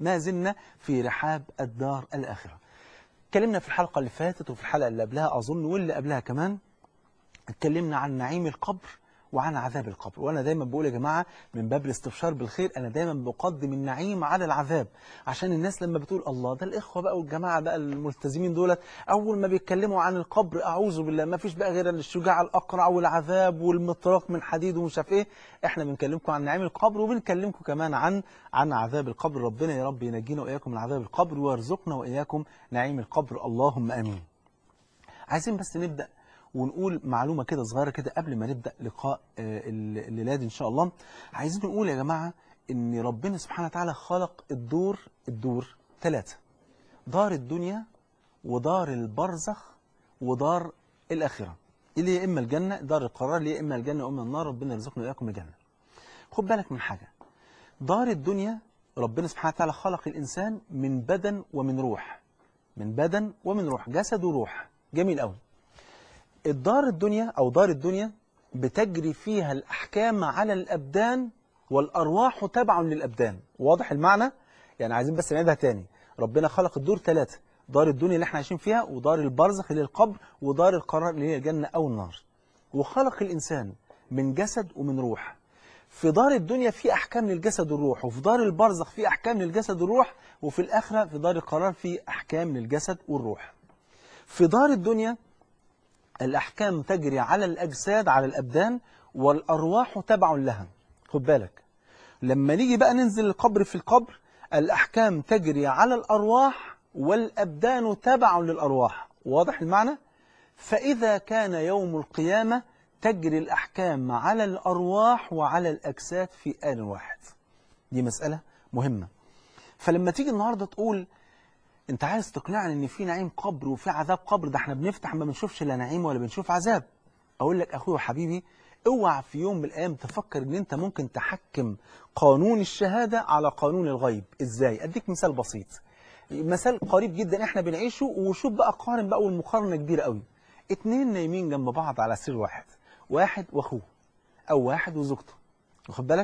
ما زلنا في رحاب الدار الآخرة. اتكلمنا في الحلقة اللي فاتت وفي الحلقة اللي قبلها أظن واللي قبلها كمان، اتكلمنا عن نعيم القبر وعن عذاب القبر. وأنا دايما بقول يا جماعة من باب الاستبشار بالخير، أنا دايما بقدم النعيم على العذاب، عشان الناس لما بتقول الله ده الإخوة بقى والجماعة بقى الملتزمين دولت أول ما بيتكلموا عن القبر أعوذ بالله ما فيش بقى غير الشجاع الأقرع والعذاب والمطراق من حديد ومش عارف إيه. إحنا بنكلمكم عن نعيم القبر وبنكلمكم كمان عن عذاب القبر. ربنا يا رب ينجينا وإياكم من عذاب القبر ويرزقنا وإياكم نعيم القبر، اللهم آمين. عايزين بس نبدأ ونقول معلومة كده صغيرة كده قبل ما نبدأ لقاء الليلة دي إن شاء الله. عايزين نقول يا جماعة إن ربنا سبحانه وتعالى خلق الدور 3: دار الدنيا ودار البرزخ ودار الآخرة، اللي هي إما الجنة دار القرار، اللي هي إما الجنة وإما النار. ربنا يرزقنا وإياكم الجنة. خد بالك من حاجة، دار الدنيا ربنا سبحانه وتعالى خلق الإنسان من بدن ومن روح، من بدن ومن روح، جسد وروح. جميل قوي. الدار الدنيا أو دار الدنيا بتجري فيها الأحكام على الأبدان والأرواح تبع للأبدان. واضح المعنى؟ يعني عايزين بس نعيدها تاني. ربنا خلق الدور 3: دار الدنيا اللي احنا عايشين فيها، ودار البرزخ اللي هي القبر، ودار القرار اللي هي الجنة أو النار. وخلق الإنسان من جسد ومن روح. في دار الدنيا في أحكام للجسد والروح، وفي دار البرزخ في أحكام للجسد والروح، وفي الآخرة في دار القرار في أحكام للجسد والروح. في دار الدنيا الأحكام تجري على الأجساد على الأبدان والأرواح تبع لها. خد بالك لما نيجي بقى ننزل القبر، في القبر الأحكام تجري على الأرواح والأبدان تبع للأرواح. واضح المعنى؟ فإذا كان يوم القيامة تجري الأحكام على الأرواح وعلى الأجساد في آن واحد. دي مسألة مهمة. فلما تيجي النهاردة تقول انت عايز تقنعني ان في نعيم قبر وفي عذاب قبر، ده احنا بنفتح ما بنشوفش لا نعيم ولا بنشوف عذاب. اقول لك اخويا وحبيبي، اوعى في يوم من الايام تفكر ان انت ممكن تحكم قانون الشهادة على قانون الغيب. ازاي؟ اديك مثال بسيط، مثال قريب جدا احنا بنعيشه، وشوف بقى قارن بقى، والمقارنة كبيرة قوي. 2 نايمين جنب بعض على سرير واحد، واحد واخوه او واحد وزوجته، واخد بالك؟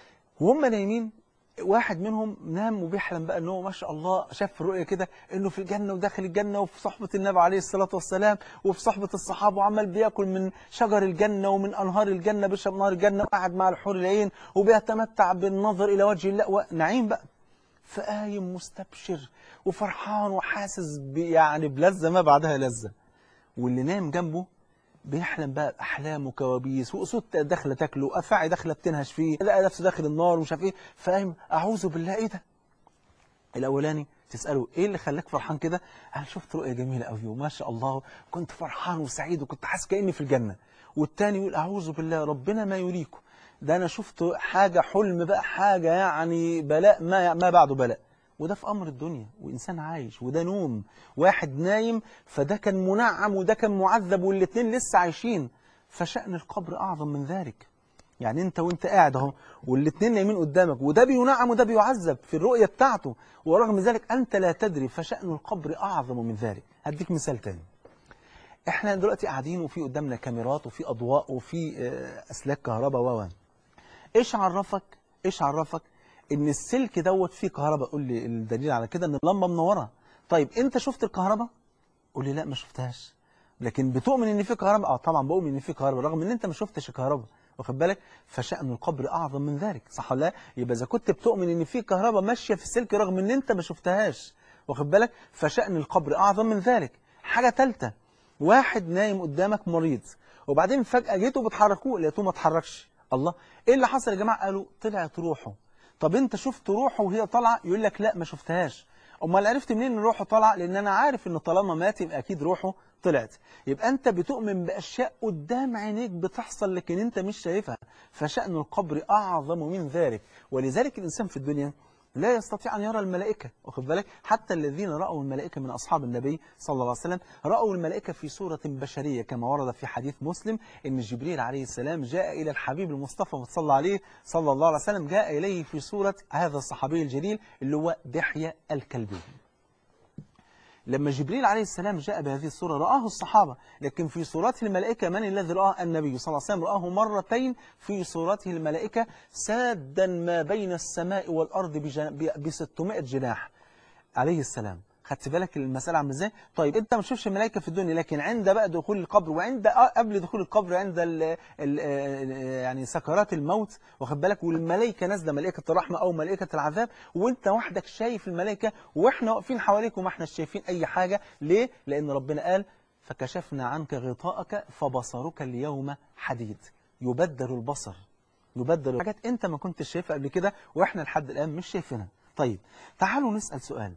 وهم نايمين واحد منهم نام وبيحلم بقى انه ما شاء الله شاف في الرؤيا كده انه في الجنه وداخل الجنه وفي صحبه النبي عليه الصلاه والسلام وفي صحبه الصحابه، وعمال بياكل من شجر الجنه ومن انهار الجنه، بيشرب نهر الجنه، وقاعد مع الحور العين وبيتمتع بالنظر الى وجه الله ونعيم بقى. فقايم مستبشر وفرحان وحاسس يعني بلذه ما بعدها لذه. واللي نايم جنبه بيحلم بقى بأحلام وكوابيس، وأسود داخله تاكله، وأفاعي داخله بتنهش فيه، لقى نفسه داخل النار ومش عارف ايه. فاهم؟ أعوذ بالله، ايه ده؟ الأولاني تسأله ايه اللي خلاك فرحان كده؟ أنا شفت رؤية جميلة قوي وما شاء الله كنت فرحان وسعيد وكنت حاسس كأني في الجنة. والتاني يقول أعوذ بالله ربنا ما يريكم، ده أنا شفت حاجة حلم بقى، حاجة يعني بلاء ما بعده بلاء. وده في أمر الدنيا وإنسان عايش، وده نوم. واحد نايم فده كان منعم وده كان معذب، والاتنين لسه عايشين. فشأن القبر أعظم من ذلك. يعني انت وانت قاعد اهو والاتنين نايمين قدامك، وده بينعم وده بيعذب في الرؤية بتاعته، ورغم ذلك أنت لا تدري. فشأن القبر أعظم من ذلك. هديك مثال تاني. احنا دلوقتي قاعدين وفي قدامنا كاميرات وفي أضواء وفي أسلاك كهرباء ايش عرفك ان السلك دوت فيه كهرباء؟ قول لي الدليل على كده ان اللمبه منوره. طيب انت شفت الكهرباء؟ قول لي لا ما شفتهاش. لكن بتؤمن ان في كهرباء؟ اه طبعا بؤمن ان في كهرباء رغم ان انت ما شفتش الكهرباء، واخد بالك؟ فشأن القبر اعظم من ذلك، صح ولا لا؟ يبقى اذا كنت بتؤمن ان في كهرباء ماشيه في السلك رغم ان انت ما شفتهاش، واخد بالك؟ فشأن القبر اعظم من ذلك. حاجه ثالثه، واحد نايم قدامك مريض، وبعدين فجأة جيتوا بتحركوه لقيتوه ما اتحركش. الله، ايه اللي حصل يا جماعه؟ قالوا طلعت روحه. طب انت شفت روحه وهي طالعه؟ يقول لك لا ما شفتهاش. امال عرفت منين ان روحه طالعه؟ لان انا عارف ان طالما مات يبقى اكيد روحه طلعت. يبقى انت بتؤمن باشياء قدام عينيك بتحصل لكن انت مش شايفها. فشأن القبر اعظم من ذلك. ولذلك الانسان في الدنيا لا يستطيع أن يرى الملائكة، واخد بالك؟ حتى الذين رأوا الملائكة من أصحاب النبي صلى الله عليه وسلم رأوا الملائكة في صورة بشرية، كما ورد في حديث مسلم إن جبريل عليه السلام جاء إلى الحبيب المصطفى صلى الله عليه وسلم، جاء إليه في صورة هذا الصحابي الجليل اللي هو دحية الكلبي. لما جبريل عليه السلام جاء بهذه الصورة رآه الصحابة، لكن في صورته الملائكة من الذي رآه؟ النبي صلى الله عليه وسلم رآه مرتين في صورته الملائكة سادا ما بين السماء والأرض ب 600 جناح عليه السلام. خدت بالك المسألة عامله ازاي؟ طيب انت ما تشوفش الملائكة في الدنيا، لكن عند بقى دخول القبر، وعند قبل دخول القبر، عند يعني سكرات الموت، واخد بالك، والملائكة نازله، ملائكة الرحمة او ملائكة العذاب، وانت وحدك شايف الملائكة، واحنا واقفين حواليك وما احنا شايفين اي حاجة. ليه؟ لان ربنا قال فكشفنا عنك غطاءك فبصرك اليوم حديد. يبدل البصر، يبدل حاجات انت ما كنتش شايفها قبل كده واحنا لحد الان مش شايفينها. طيب تعالوا نسأل سؤال.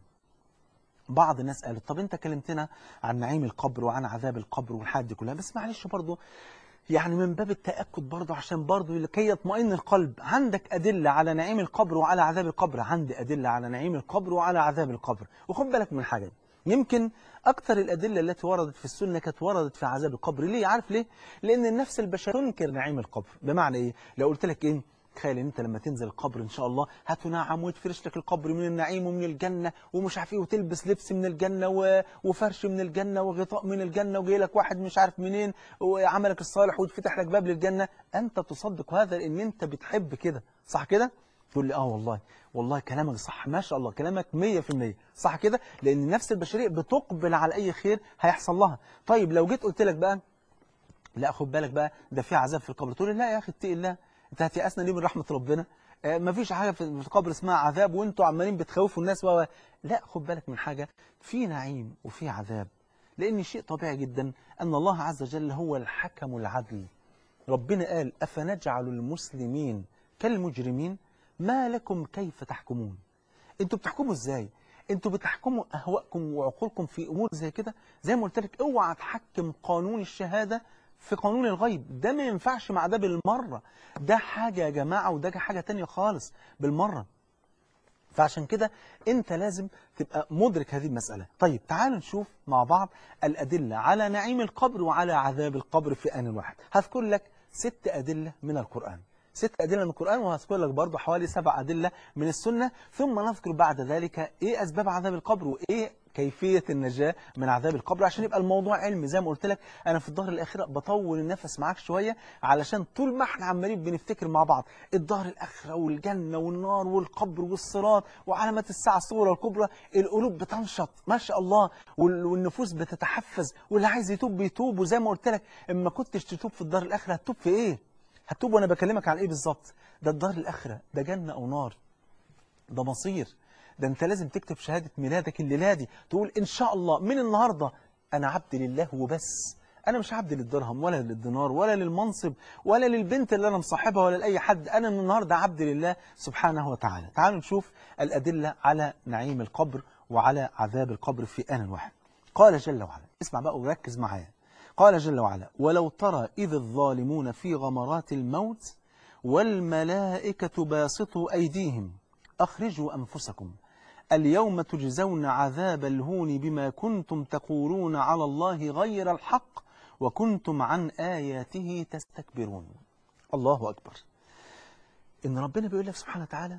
بعض الناس قالت طب انت كلمتنا عن نعيم القبر وعن عذاب القبر والحاجات دي كلها، بس معلش برضه يعني من باب التأكد برضه، عشان برضه لكي يطمئن القلب، عندك أدلة على نعيم القبر وعلى عذاب القبر؟ عندي أدلة على نعيم القبر وعلى عذاب القبر. وخد بالك من حاجة، يمكن أكثر الأدلة التي وردت في السنة كانت وردت في عذاب القبر. ليه؟ عارف ليه؟ لأن النفس البشرية تنكر نعيم القبر. بمعنى إيه؟ لو قلت لك إيه؟ تخيل ان انت لما تنزل القبر ان شاء الله هتنعم ويتفرش لك القبر من النعيم ومن الجنه ومش عارف ايه، وتلبس لبس من الجنه وفرش من الجنه وغطاء من الجنه، وجاي لك واحد مش عارف منين وعملك الصالح ويتفتح لك باب للجنه. انت تصدق هذا لان انت بتحب كده، صح كده؟ تقول لي والله والله كلامك صح، ما شاء الله كلامك 100% صح كده، لان النفس البشريه بتقبل على اي خير هيحصل لها. طيب لو جيت قلت لك بقى لا خد بالك بقى ده في عذاب في القبر، تقول لي لا يا اخي اتقي الله، انت هتيأسنا ليه من رحمة ربنا؟ مفيش حاجة في القبر اسمها عذاب وانتوا عمالين بتخوفوا الناس لا، خد بالك من حاجة، في نعيم وفي عذاب، لأن شيء طبيعي جدا أن الله عز وجل هو الحكم العدل. ربنا قال أفنجعل المسلمين كالمجرمين ما لكم كيف تحكمون. انتوا بتحكموا ازاي؟ انتوا بتحكموا أهواءكم وعقولكم في أمور زي كده. زي ما قلت لك اوعى تحكم قانون الشهادة في قانون الغيب، ده ما ينفعش مع ده بالمرة، ده حاجة يا جماعة وده حاجة تانية خالص بالمرة. فعشان كده انت لازم تبقى مدرك هذه المسألة. طيب تعالوا نشوف مع بعض الأدلة على نعيم القبر وعلى عذاب القبر في آن واحد. هذكر لك 6 أدلة من القرآن، 6 أدلة من القرآن، وهذكر لك برضو حوالي 7 أدلة من السنة، ثم نذكر بعد ذلك إيه أسباب عذاب القبر وإيه كيفية النجاة من عذاب القبر، عشان يبقى الموضوع علمي. زي ما قلت لك أنا في الظهر الآخرة بطول النفس معاك شوية، علشان طول ما احنا عمالين بنفتكر مع بعض الظهر الآخرة والجنة والنار والقبر والصراط وعلامات الساعة الصغرى والكبرى، القلوب بتنشط ما شاء الله، والنفوس بتتحفز، واللي عايز يتوب بيتوب. وزي ما قلت لك اما كنتش تتوب في الظهر الآخرة هتتوب في إيه؟ هتوب وانا بكلمك عن ايه بالظبط؟ ده الدار الاخره، ده جنه او نار، ده مصير. ده انت لازم تكتب شهاده ميلادك الليله دي، تقول ان شاء الله من النهارده انا عبد لله وبس، انا مش عبد للدرهم ولا للدينار ولا للمنصب ولا للبنت اللي انا مصاحبها ولا لاي حد، انا من النهارده عبد لله سبحانه وتعالى. تعالوا نشوف الادله على نعيم القبر وعلى عذاب القبر في آن واحد. قال جل وعلا، اسمع بقى وركز معايا، قال جل وعلا ولو ترى إذ الظالمون في غمرات الموت والملائكة باسطوا أيديهم أخرجوا أنفسكم اليوم تجزون عذاب الهون بما كنتم تقولون على الله غير الحق وكنتم عن آياته تستكبرون. الله أكبر. إن ربنا بيقول لك سبحانه وتعالى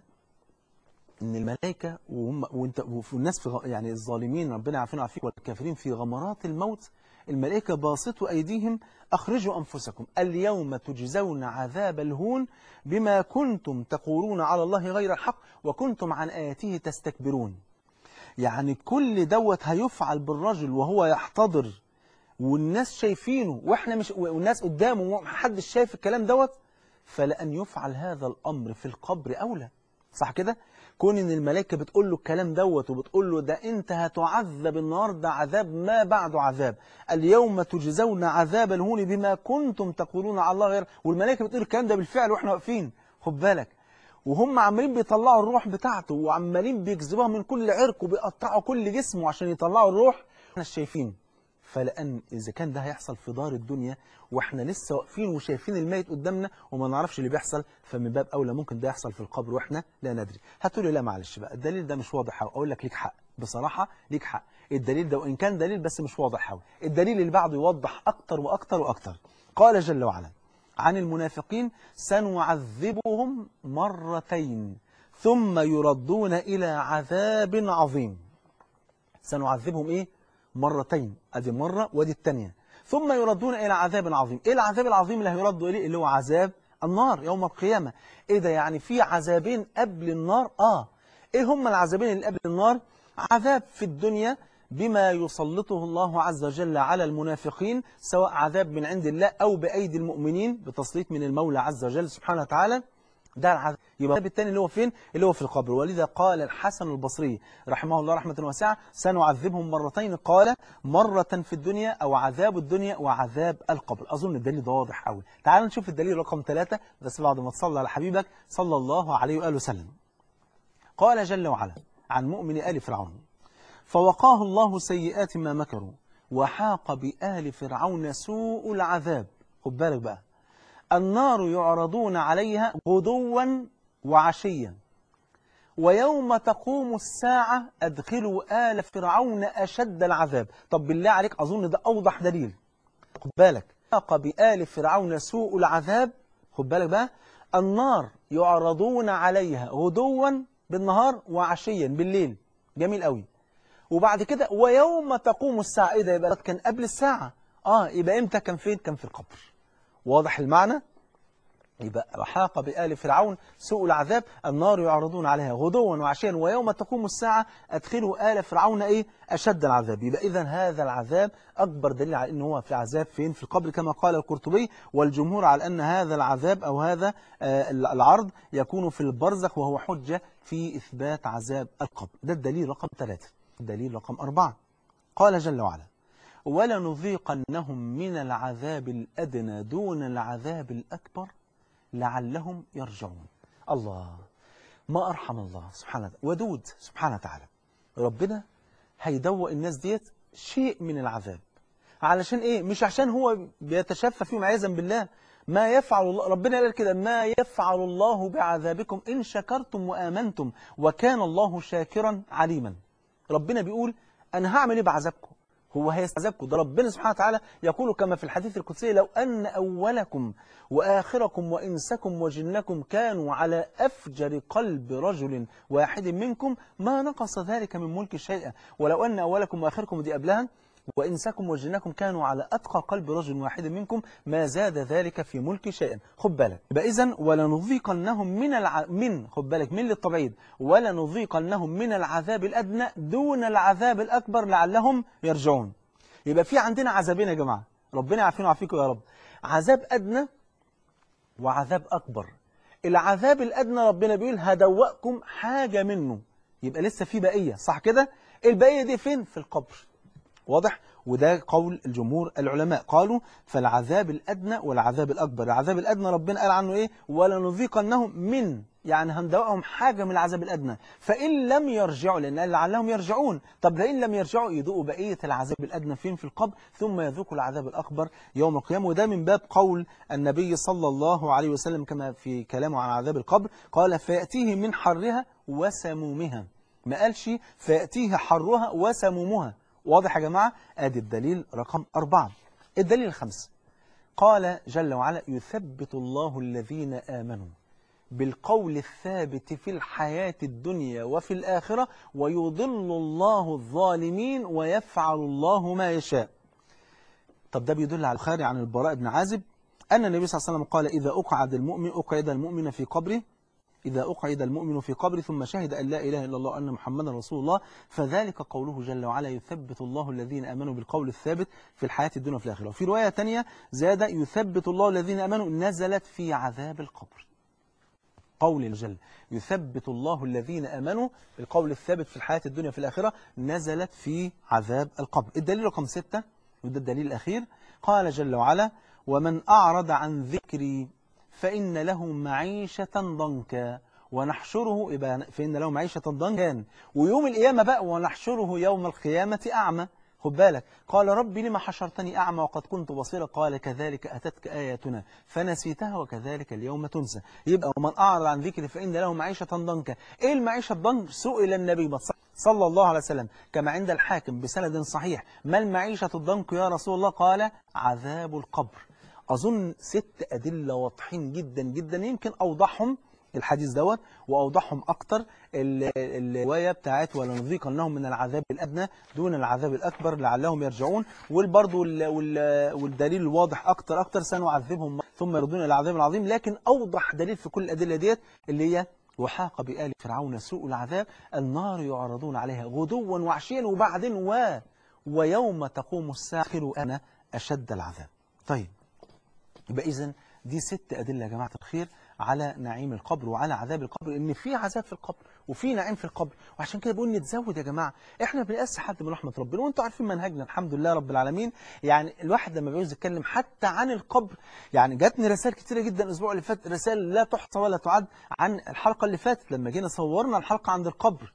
إن الملائكة والناس في يعني الظالمين ربنا يعافينا ويعافيك والكافرين في غمرات الموت، الملائكة باسطوا أيديهم أخرجوا أنفسكم اليوم تجزون عذاب الهون بما كنتم تقولون على الله غير الحق وكنتم عن آياته تستكبرون. يعني كل دوت هيفعل بالرجل وهو يحتضر والناس شايفينه واحنا مش، والناس قدامه ومحدش شايف الكلام دوت، فلأن يفعل هذا الأمر في القبر أولى. صح كده؟ كون ان الملائكه بتقول له الكلام دوت وبتقول له ده انت هتعذب النهارده عذاب ما بعده عذاب، اليوم تجزون عذاب الهون بما كنتم تقولون على الله غير، والملائكه بتقول الكلام ده بالفعل واحنا واقفين، خد بالك، وهم عمالين بيطلعوا الروح بتاعته وعمالين بيجذبوها من كل عرق وبيقطعوا كل جسمه عشان يطلعوا الروح، احنا شايفين. فلأن إذا كان ده هيحصل في دار الدنيا وإحنا لسه واقفين وشايفين الميت قدامنا وما نعرفش اللي بيحصل، فمن باب أولى ممكن ده يحصل في القبر وإحنا لا ندري. هتقولي لا معلش بقى الدليل ده مش واضح أوي، أقول لك ليك حق بصراحة، ليك حق، الدليل ده وإن كان دليل بس مش واضح أوي، الدليل اللي بعده يوضح أكتر وأكتر وأكتر. قال جل وعلا عن المنافقين سنعذبهم مرتين ثم يردون إلى عذاب عظيم. سنعذبهم إيه؟ مرتين، ادي مرة ودي الثانية. ثم يردون إلى عذاب عظيم. إيه العذاب العظيم اللي هيردوا إليه؟ اللي هو عذاب النار يوم القيامة. إيه ده يعني في عذابين قبل النار؟ إيه هم العذابين اللي قبل النار؟ عذاب في الدنيا بما يسلطه الله عز وجل على المنافقين، سواء عذاب من عند الله أو بأيدي المؤمنين بتسليط من المولى عز وجل سبحانه وتعالى. ده العذاب. يبقى العذاب الثاني اللي هو فين؟ اللي هو في القبر. ولذا قال الحسن البصري رحمه الله رحمة واسعة: سنعذبهم مرتين، قال مرة في الدنيا أو عذاب الدنيا وعذاب القبر. أظن الدليل ده واضح قوي. تعال نشوف الدليل رقم 3 بس بعد ما تصلى على حبيبك صلى الله عليه وآله وسلم. قال جل وعلا عن مؤمن آل فرعون: فوقاه الله سيئات ما مكروا وحاق بآل فرعون سوء العذاب. خد بالك بقى، النار يعرضون عليها غدوا وعشيا ويوم تقوم الساعة أدخلوا آل فرعون أشد العذاب. طب بالله عليك، أظن ده أوضح دليل. خد بالك، حاق بآل فرعون سوء العذاب. خد بالك بقى، النار يعرضون عليها غدوا بالنهار وعشيا بالليل. جميل قوي. وبعد كده ويوم تقوم الساعة. إيه ده؟ يبقى كان قبل الساعة. يبقى إمتى؟ كان فين؟ كان في القبر. واضح المعنى؟ يبقى حاق بآل فرعون سوء العذاب، النار يعرضون عليها غدوا وعشيا ويوم تقوم الساعة أدخلوا آل فرعون أشد العذاب. يبقى إذن هذا العذاب أكبر دليل على أنه هو في عذاب فين؟ في القبر، كما قال القرطبي والجمهور على أن هذا العذاب أو هذا العرض يكون في البرزخ، وهو حجة في إثبات عذاب القبر. ده الدليل رقم 3. الدليل رقم 4: قال جل وعلا: ولنذيقنهم من العذاب الأدنى دون العذاب الأكبر لعلهم يرجعون. الله، ما أرحم الله سبحانه وتعالى، ودود سبحانه وتعالى. ربنا هيدوق الناس ديت شيء من العذاب. علشان إيه؟ مش عشان هو بيتشفى فيهم عياذا بالله. ما يفعل الله، ربنا قال كده: ما يفعل الله بعذابكم إن شكرتم وآمنتم وكان الله شاكرا عليما. ربنا بيقول أنا هعمل إيه بعذابكم؟ هو هيستعذبكم؟ ده ربنا سبحانه وتعالى يقول كما في الحديث القدسي: لو أن أولكم وآخركم وإنسكم وجنكم كانوا على أفجر قلب رجل واحد منكم ما نقص ذلك من ملك شيئا. ولو أن أولكم وآخركم، دي قبلها، وإنسكم وجنكم كانوا على أتقى قلب رجل واحد منكم ما زاد ذلك في ملك شيئا. خد بالك، يبقى إذن ولنذيقنهم من خد بالك من للتبعيد، ولنذيقنهم من العذاب الأدنى دون العذاب الأكبر لعلهم يرجعون. يبقى في عندنا عذابين يا جماعة، ربنا يعافينا ويعافيكم يا رب. عذاب أدنى وعذاب أكبر. العذاب الأدنى ربنا بيقول هدوقكم حاجة منه، يبقى لسه في بقية، صح كده؟ البقية دي فين؟ في القبر. واضح؟ وده قول الجمهور العلماء، قالوا فالعذاب الأدنى والعذاب الأكبر. العذاب الأدنى ربنا قال عنه إيه؟ ولنذيقنهم من، يعني هندوقهم حاجة من العذاب الأدنى، فإن لم يرجعوا، لأن قال لعلهم يرجعون. طب لئن لم يرجعوا يذوقوا بقية العذاب الأدنى فين؟ في القبر، ثم يذوقوا العذاب الأكبر يوم القيامة. وده من باب قول النبي صلى الله عليه وسلم كما في كلامه عن عذاب القبر، قال فيأتيه من حرها وسمومها. ما قالش فيأتيه حرها وسمومها. واضح يا جماعة؟ ادي الدليل رقم 4. الدليل الخامس: قال جل وعلا: يثبت الله الذين آمنوا بالقول الثابت في الحياة الدنيا وفي الآخرة ويضل الله الظالمين ويفعل الله ما يشاء. طب ده بيدل على البخاري عن البراء بن عازب أن النبي صلى الله عليه وسلم قال: إذا أقعد المؤمن في قبره، إذا أقعد المؤمن في قبر ثم شهد أن لا إله إلا الله وأن محمدا رسول الله فذلك قوله جل وعلا: يثبت الله الذين آمنوا بالقول الثابت في الحياة الدنيا وفي الآخرة. وفي رواية تانية زاد: يثبت الله الذين آمنوا، نزلت في عذاب القبر. قول الجل يثبت الله الذين آمنوا بالقول الثابت في الحياة الدنيا وفي الآخرة، نزلت في عذاب القبر. الدليل رقم 6 وده الدليل الأخير: قال جل وعلا: ومن أعرض عن ذكري فإن له معيشة ضنكا ونحشره، فإن له معيشة ضنكا، ويوم القيامة بقى ونحشره يوم القيامة أعمى. خد بالك، قال ربي لما حشرتني أعمى وقد كنت بصيرا، قال كذلك أتتك آياتنا فنسيتها وكذلك اليوم تنسى. يبقى ومن أعرض عن ذكري فإن له معيشة ضنكا. إيه المعيشة الضنك؟ سئل النبي صلى الله عليه وسلم كما عند الحاكم بسند صحيح: ما المعيشة الضنك يا رسول الله؟ قال: عذاب القبر. أظن 6 أدلة واضحين جدا جدا، يمكن أوضحهم الحديث دوت وأوضحهم أكتر الرواية بتاعت ولنذيقنهم من العذاب الأدنى دون العذاب الأكبر لعلهم يرجعون، والبرضو والدليل الواضح أكتر سنعذبهم ثم يردون إلى العذاب العظيم. لكن أوضح دليل في كل الأدلة ديت اللي هي وحاق بآل فرعون سوء العذاب النار يعرضون عليها غدوا وعشيا وبعدين ويوم تقوم الساعة أنا أشد العذاب. طيب يبقى إذن دي 6 أدلة يا جماعة الخير على نعيم القبر وعلى عذاب القبر، ان في عذاب في القبر وفي نعيم في القبر. وعشان كده بقول نتزود يا جماعه، احنا بنقاس حد من رحمه ربنا، وانتم عارفين منهجنا الحمد لله رب العالمين. يعني الواحد لما بيعوز يتكلم حتى عن القبر، يعني جاتني رسائل كتيره جدا الاسبوع اللي فات، رسائل لا تحصى ولا تعد عن الحلقه اللي فاتت لما جينا صورنا الحلقه عند القبر.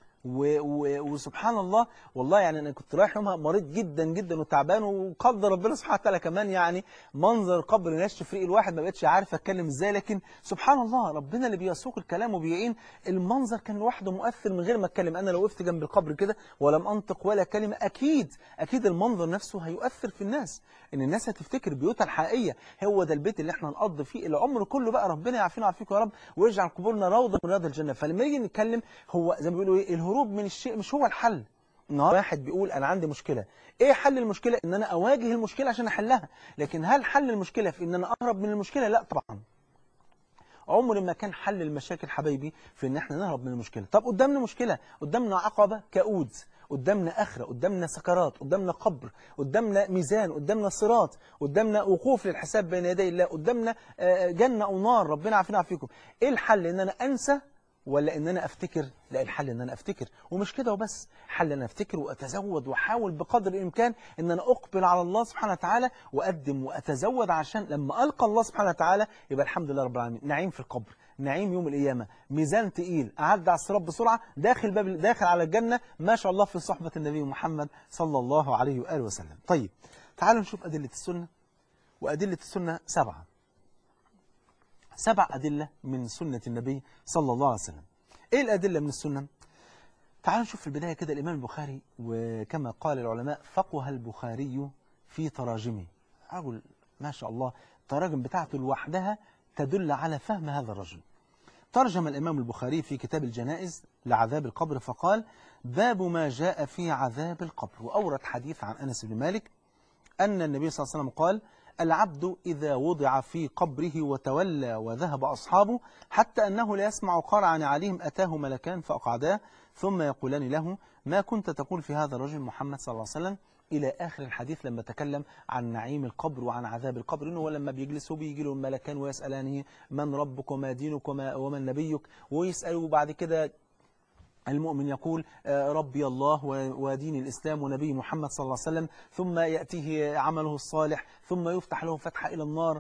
وسبحان الله والله يعني انا كنت رايح يومها مريض جدا جدا وتعبان، وقدر ربنا سبحانه وتعالى كمان يعني منظر القبر نشف ريق الواحد، ما بقتش عارف اتكلم ازاي. لكن سبحان الله ربنا اللي بيسوق الكلام وبيعين. المنظر كان لوحده مؤثر من غير ما اتكلم. انا لو وقفت جنب القبر كده ولم انطق ولا كلمه، اكيد المنظر نفسه هيؤثر في الناس، ان الناس هتفتكر بيوتها الحقيقيه هو ده البيت اللي احنا نقضي فيه العمر كله بقى. ربنا يعافينا ويعافيكم يا رب ويجعل قبورنا روضه من رياض الجنه. فلما نيجي نتكلم هو زي ما بيقولوا ايه، الهروب من الشيء مش هو الحل. النهارده واحد بيقول انا عندي مشكله، ايه حل المشكله؟ ان انا اواجه المشكله عشان احلها. لكن هل حل المشكله في ان انا اهرب من المشكله؟ لا طبعا. عمر ما كان حل المشاكل حبايبي في ان احنا نهرب من المشكله. طب قدامنا مشكله، قدامنا عقبه كؤود، قدامنا اخره، قدامنا سكرات، قدامنا قبر، قدامنا ميزان، قدامنا صراط، قدامنا وقوف للحساب بين يدي الله، قدامنا جنه او نار. ربنا يعافينا ويعافيكم. ايه الحل؟ ان انا انسى ولا ان انا افتكر؟ لا، الحل ان انا افتكر. ومش كده وبس، حل ان انا افتكر واتزود واحاول بقدر الامكان ان انا اقبل على الله سبحانه وتعالى واقدم واتزود، عشان لما القى الله سبحانه وتعالى يبقى الحمد لله رب العالمين. نعيم في القبر، نعيم يوم القيامه، ميزان تقيل، اعدي على الصراط بسرعه، داخل على الجنه ما شاء الله في صحبه النبي محمد صلى الله عليه واله وسلم. طيب تعالوا نشوف ادله السنه. وادله السنه 7 أدلة من سنة النبي صلى الله عليه وسلم. إيه الأدلة من السنة؟ تعالوا نشوف في البداية كده الإمام البخاري، وكما قال العلماء فقه البخاري في تراجمه. رجل ما شاء الله التراجم بتاعته لوحدها تدل على فهم هذا الرجل. ترجم الإمام البخاري في كتاب الجنائز لعذاب القبر فقال باب ما جاء في عذاب القبر، وأورد حديث عن أنس بن مالك أن النبي صلى الله عليه وسلم قال العبد إذا وضع في قبره وتولى وذهب أصحابه حتى أنه لا يسمع قرعا عليهم أتاه ملكان فأقعداه ثم يقولان له ما كنت تقول في هذا الرجل محمد صلى الله عليه وسلم، إلى آخر الحديث لما تكلم عن نعيم القبر وعن عذاب القبر. إنه لما بيجلس بيجي له الملكان ويسألانه من ربك وما دينك ومن نبيك، ويسأله بعد كده المؤمن يقول ربي الله ودين الإسلام ونبي محمد صلى الله عليه وسلم، ثم يأتيه عمله الصالح ثم يفتح له فتحة إلى النار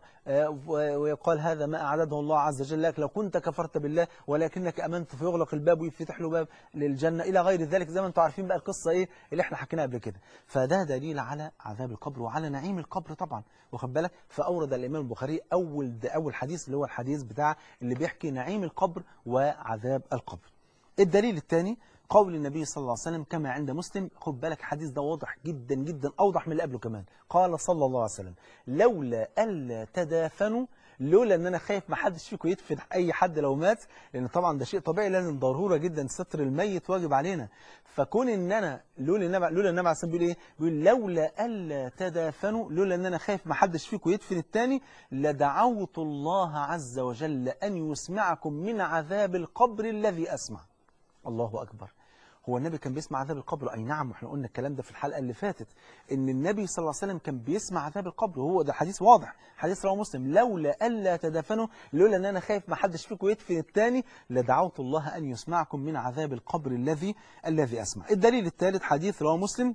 ويقال هذا ما أعدده الله عز وجل لك لو كنت كفرت بالله ولكنك أمنت، فيغلق الباب ويفتح له باب للجنة إلى غير ذلك. زي ما أنتم عارفين بقى القصة إيه اللي احنا حكيناها قبل كده. فده دليل على عذاب القبر وعلى نعيم القبر طبعا، واخد بالك. فأورد الإمام البخاري أول حديث اللي هو الحديث بتاع اللي بيحكي نعيم القبر وعذاب القبر. الدليل الثاني قول النبي صلى الله عليه وسلم كما عند مسلم، خد بالك حديث ده واضح جدا جدا، أوضح من اللي قبله كمان. قال صلى الله عليه وسلم لولا ألا تدافنوا، لولا ان انا خايف ما حدش فيكم يدفن اي حد لو مات، لان طبعا ده شيء طبيعي لازم ضروره جدا ستر الميت واجب علينا. فكون ان انا لولا النبي عليه الصلاه والسلام بيقول ايه؟ بيقول لولا الا تدافنوا، لولا ان انا خايف ما حدش فيكم يدفن الثاني لدعوت الله عز وجل ان يسمعكم من عذاب القبر الذي اسمع. الله أكبر. هو النبي كان بيسمع عذاب القبر؟ أي نعم، وإحنا قلنا الكلام ده في الحلقة اللي فاتت إن النبي صلى الله عليه وسلم كان بيسمع عذاب القبر، وهو ده حديث واضح، حديث رواه مسلم. لولا ألا تدفنوا، لولا أن أنا خايف ما حدش فيكم يدفن الثاني لدعوت الله أن يسمعكم من عذاب القبر الذي أسمع. الدليل الثالث حديث رواه مسلم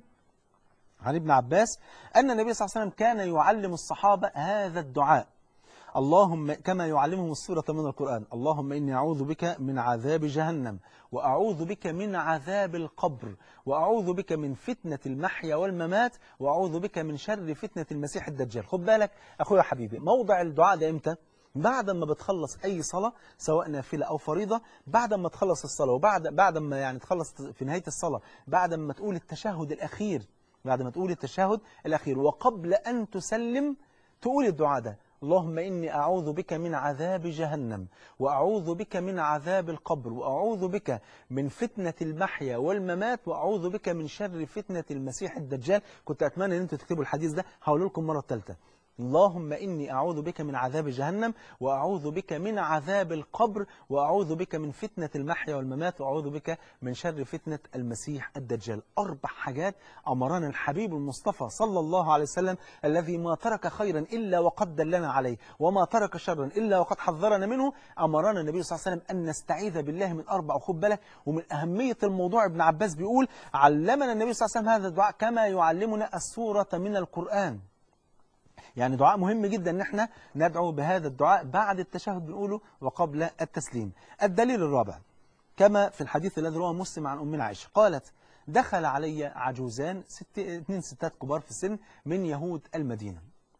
عن ابن عباس أن النبي صلى الله عليه وسلم كان يعلم الصحابة هذا الدعاء، اللهم كما يعلمهم السورة من القرآن، اللهم إني أعوذ بك من عذاب جهنم وأعوذ بك من عذاب القبر وأعوذ بك من فتنة المحيا والممات وأعوذ بك من شر فتنة المسيح الدجال. خد بالك أخويا حبيبي، موضع الدعاء ده إمتى؟ بعد ما بتخلص أي صلاة سواء نافلة أو فريضة، بعد ما تخلص الصلاة وبعد ما يعني تخلص في نهاية الصلاة، بعد ما تقول التشهد الأخير، بعد ما تقول التشهد الأخير وقبل أن تسلم تقول الدعاء ده، اللهم إني أعوذ بك من عذاب جهنم، وأعوذ بك من عذاب القبر، وأعوذ بك من فتنة المحيا والممات، وأعوذ بك من شر فتنة المسيح الدجال. كنت أتمنى أن أنتم تكتبوا الحديث ده، هقول لكم مرة ثالثة. اللهم إني أعوذ بك من عذاب جهنم، وأعوذ بك من عذاب القبر، وأعوذ بك من فتنة المحيا والممات، وأعوذ بك من شر فتنة المسيح الدجال. 4 حاجات أمرنا الحبيب المصطفى صلى الله عليه وسلم، الذي ما ترك خيرا إلا وقد دلنا عليه، وما ترك شرا إلا وقد حذرنا منه. أمرنا النبي صلى الله عليه وسلم أن نستعيذ بالله من 4. وخد بالك، ومن أهمية الموضوع ابن عباس بيقول علمنا النبي صلى الله عليه وسلم هذا الدعاء كما يعلمنا السورة من القرآن. يعني دعاء مهم جدا ان احنا ندعو بهذا الدعاء بعد التشهد بنقوله وقبل التسليم. الدليل الرابع كما في الحديث الذي رواه مسلم عن أمنا عائشة قالت: دخل علي عجوزان 2 ستات كبار في السن من يهود المدينة،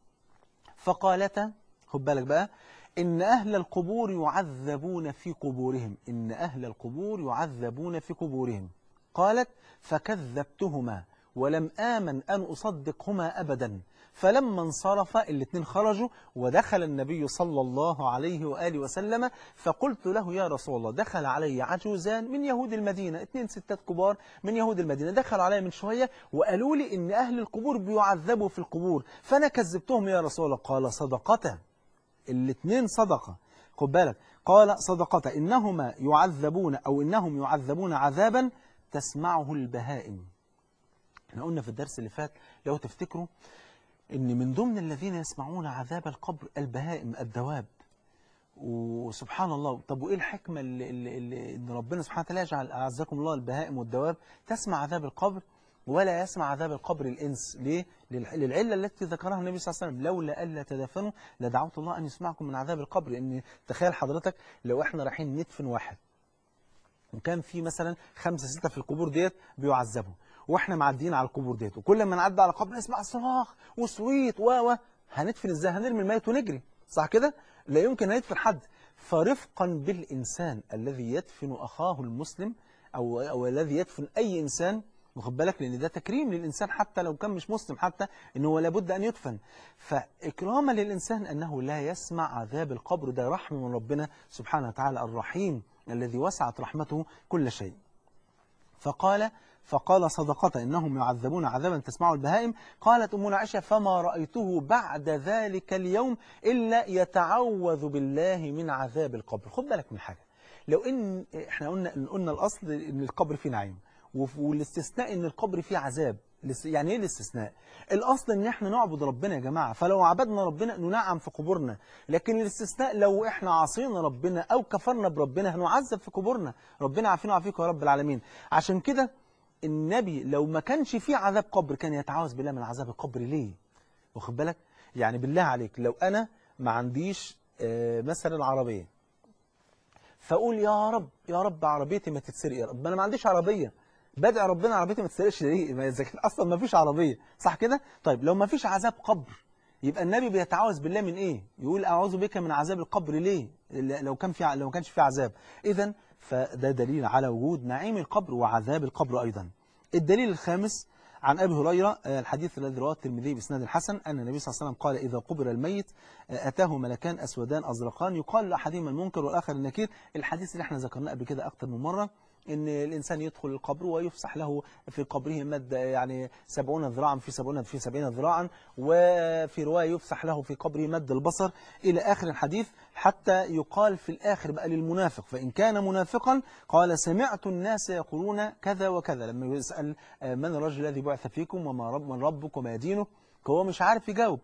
فقالتا، خد بالك بقى، إن أهل القبور يعذبون في قبورهم، إن أهل القبور يعذبون في قبورهم. قالت: فكذبتهما ولم آمن أن أصدقهما أبدا. فلما انصرف الاتنين خرجوا ودخل النبي صلى الله عليه وآله وسلم، فقلت له: يا رسول الله، دخل علي عجوزان من يهود المدينة، 2 ستات كبار من يهود المدينة، دخلوا علي من شوية وقالوا لي إن أهل القبور بيعذبوا في القبور، فأنا كذبتهم يا رسول الله. قال: صدقتا، الاتنين صدقة، خد بالك. قال: صدقتا، إنهما يعذبون أو إنهم يعذبون عذابا تسمعه البهائم. احنا قلنا في الدرس اللي فات لو تفتكروا إن من ضمن الذين يسمعون عذاب القبر البهائم، الدواب. وسبحان الله، طب وإيه الحكمة اللي إن ربنا سبحانه وتعالى يجعل أعزكم الله البهائم والدواب تسمع عذاب القبر ولا يسمع عذاب القبر الإنس؟ ليه؟ للعلة التي ذكرها النبي صلى الله عليه وسلم: لولا ألا تدفنوا لدعوت الله أن يسمعكم من عذاب القبر. إن تخيل حضرتك لو إحنا رايحين ندفن واحد وكان في مثلا 5 6 في القبور ديت بيعذبوا، واحنا معديين على القبور ديت، وكل ما نعدي على قبر نسمع صراخ وصويت هندفن ازاي؟ هنرمي الميت ونجري، صح كده؟ لا يمكن ندفن حد. فرفقا بالإنسان الذي يدفن أخاه المسلم أو الذي يدفن أي إنسان، واخد بالك، لأن ده تكريم للإنسان حتى لو كان مش مسلم، حتى إنه هو لابد أن يدفن. فإكراما للإنسان أنه لا يسمع عذاب القبر، ده رحمة من ربنا سبحانه وتعالى الرحيم الذي وسعت رحمته كل شيء. فقال: صدقة، إنهم يعذبون عذابا تسمعه البهائم. قالت أمنا عائشة: فما رأيته بعد ذلك اليوم إلا يتعوذ بالله من عذاب القبر. خد بالك من حاجة، لو إن إحنا قلنا الأصل إن القبر فيه نعيم، والاستثناء إن القبر فيه عذاب. يعني إيه الاستثناء؟ الأصل إن إحنا نعبد ربنا يا جماعة، فلو عبدنا ربنا ننعم في قبورنا، لكن الاستثناء لو إحنا عصينا ربنا أو كفرنا بربنا هنعذب في قبورنا. ربنا عافينا وعافيكم يا رب العالمين. عشان كده النبي لو ما كانش فيه عذاب قبر كان يتعوذ بالله من عذاب القبر. ليه؟ واخد بالك؟ يعني بالله عليك لو أنا ما عنديش مثلا عربية، فأقول يا رب يا رب عربيتي ما تتسرق، يا رب ما أنا ما عنديش عربية، بدعي ربنا عربيتي ما تتسرقش. ليه؟ ما إذا كان أصلا ما فيش عربية، صح كده؟ طيب لو ما فيش عذاب قبر يبقى النبي بيتعوذ بالله من إيه؟ يقول أعوذ بك من عذاب القبر. ليه؟ لو ما كانش في عذاب. إذن فده دليل على وجود نعيم القبر وعذاب القبر أيضا. الدليل الخامس عن أبي هريرة، الحديث الذي رواه الترمذي بإسناد الحسن، أن النبي صلى الله عليه وسلم قال: إذا قبر الميت أتاه ملكان أسودان أزرقان يقال لأحدهما المنكر والآخر النكير. الحديث اللي احنا ذكرناه قبل كده أكتر من مرة، إن الإنسان يدخل القبر ويفسح له في قبره مد يعني 70 ذراعا في 70 ذراعا، وفي رواية يفسح له في قبره مد البصر إلى آخر الحديث، حتى يقال في الآخر بقى للمنافق، فإن كان منافقا قال: سمعت الناس يقولون كذا وكذا. لما يسأل من الرجل الذي بعث فيكم وما من ربك وما دينك، هو مش عارف يجاوب،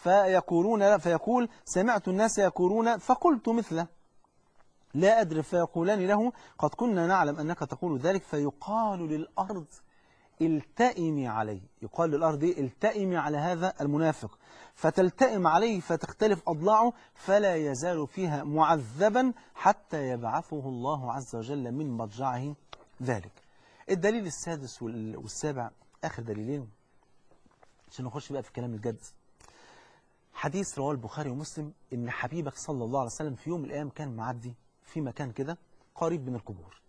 فيقول: سمعت الناس يقولون فقلت مثله لا أدري، فيقولان له: قد كنا نعلم أنك تقول ذلك. فيقال للأرض: التئمي عليه. يقال للأرض: التئمي على هذا المنافق، فتلتئم عليه فتختلف أضلاعه، فلا يزال فيها معذبا حتى يبعثه الله عز وجل من مضجعه ذلك. الدليل السادس والسابع، آخر دليلين عشان نخش بقى في كلام الجد. حديث رواه البخاري ومسلم إن حبيبك صلى الله عليه وسلم في يوم من الأيام كان معدي في مكان كده قريب من القبور،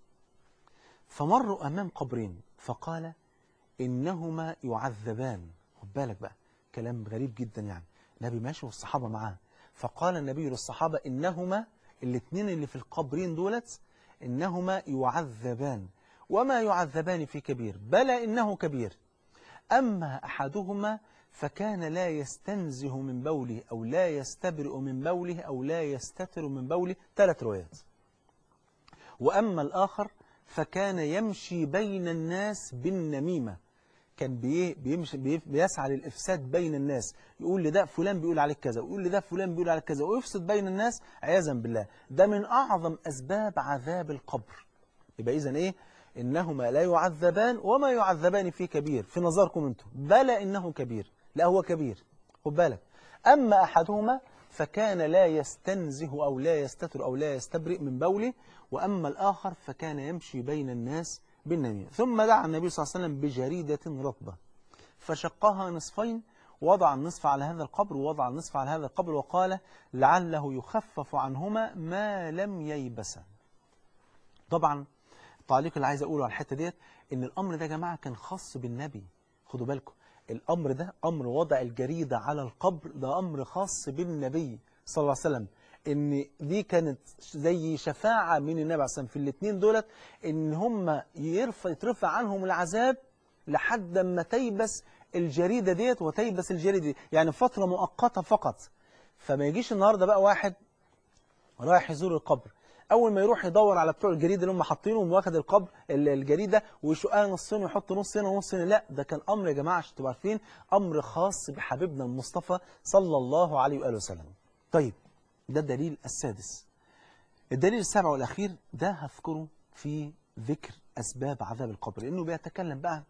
فمروا أمام قبرين فقال: إنهما يعذبان. خد بالك بقى، كلام غريب جدا، يعني النبي ماشي والصحابة معاه، فقال النبي للصحابة إنهما الاثنين اللي في القبرين دولت إنهما يعذبان وما يعذبان في كبير بلى إنه كبير. أما أحدهما فكان لا يستنزه من بوله أو لا يستبرئ من بوله أو لا يستتر من بوله، 3 روايات. وأما الآخر فكان يمشي بين الناس بالنميمة، كان بيسعى للإفساد بين الناس، يقول لده فلان بيقول عليك كذا ويقول لده فلان بيقول عليك كذا ويفسد بين الناس عياذا بالله. ده من أعظم أسباب عذاب القبر. يبقى إذن إيه؟ إنهما لا يعذبان وما يعذبان في كبير، في نظركم أنتم بلى إنه كبير، لا هو كبير، خد بالك. أما أحدهما فكان لا يستنزه أو لا يستتر أو لا يستبرئ من بوله، وأما الآخر فكان يمشي بين الناس بالنميمة. ثم دعا النبي صلى الله عليه وسلم بجريدة رطبة فشقها نصفين، وضع النصف على هذا القبر ووضع النصف على هذا القبر، وقال لعله يخفف عنهما ما لم ييبسا. طبعا التعليق اللي عايز أقوله على الحتة ديت إن الأمر ده يا جماعة كان خاص بالنبي. خدوا بالكم، الأمر ده أمر وضع الجريدة على القبر ده أمر خاص بالنبي صلى الله عليه وسلم. إن دي كانت زي شفاعة من النبي عليه الصلاة والسلام في الاثنين دولت، إن هم يترفع عنهم العذاب لحد ما تيبس الجريدة ديت وتيبس الجريدة دي، يعني فترة مؤقتة فقط. فما يجيش النهاردة بقى واحد رايح يزور القبر، أول ما يروح يدور على بتوع الجريدة اللي هم حاطينهم واخد القبر الجريدة ويشقها نصين ويحط نص هنا ونص هنا، لا ده كان أمر يا جماعة عشان تبقوا عارفين أمر خاص بحبيبنا المصطفى صلى الله عليه وآله وسلم. طيب ده الدليل السادس. الدليل السابع والأخير ده هذكره في ذكر أسباب عذاب القبر، لأنه بيتكلم بقى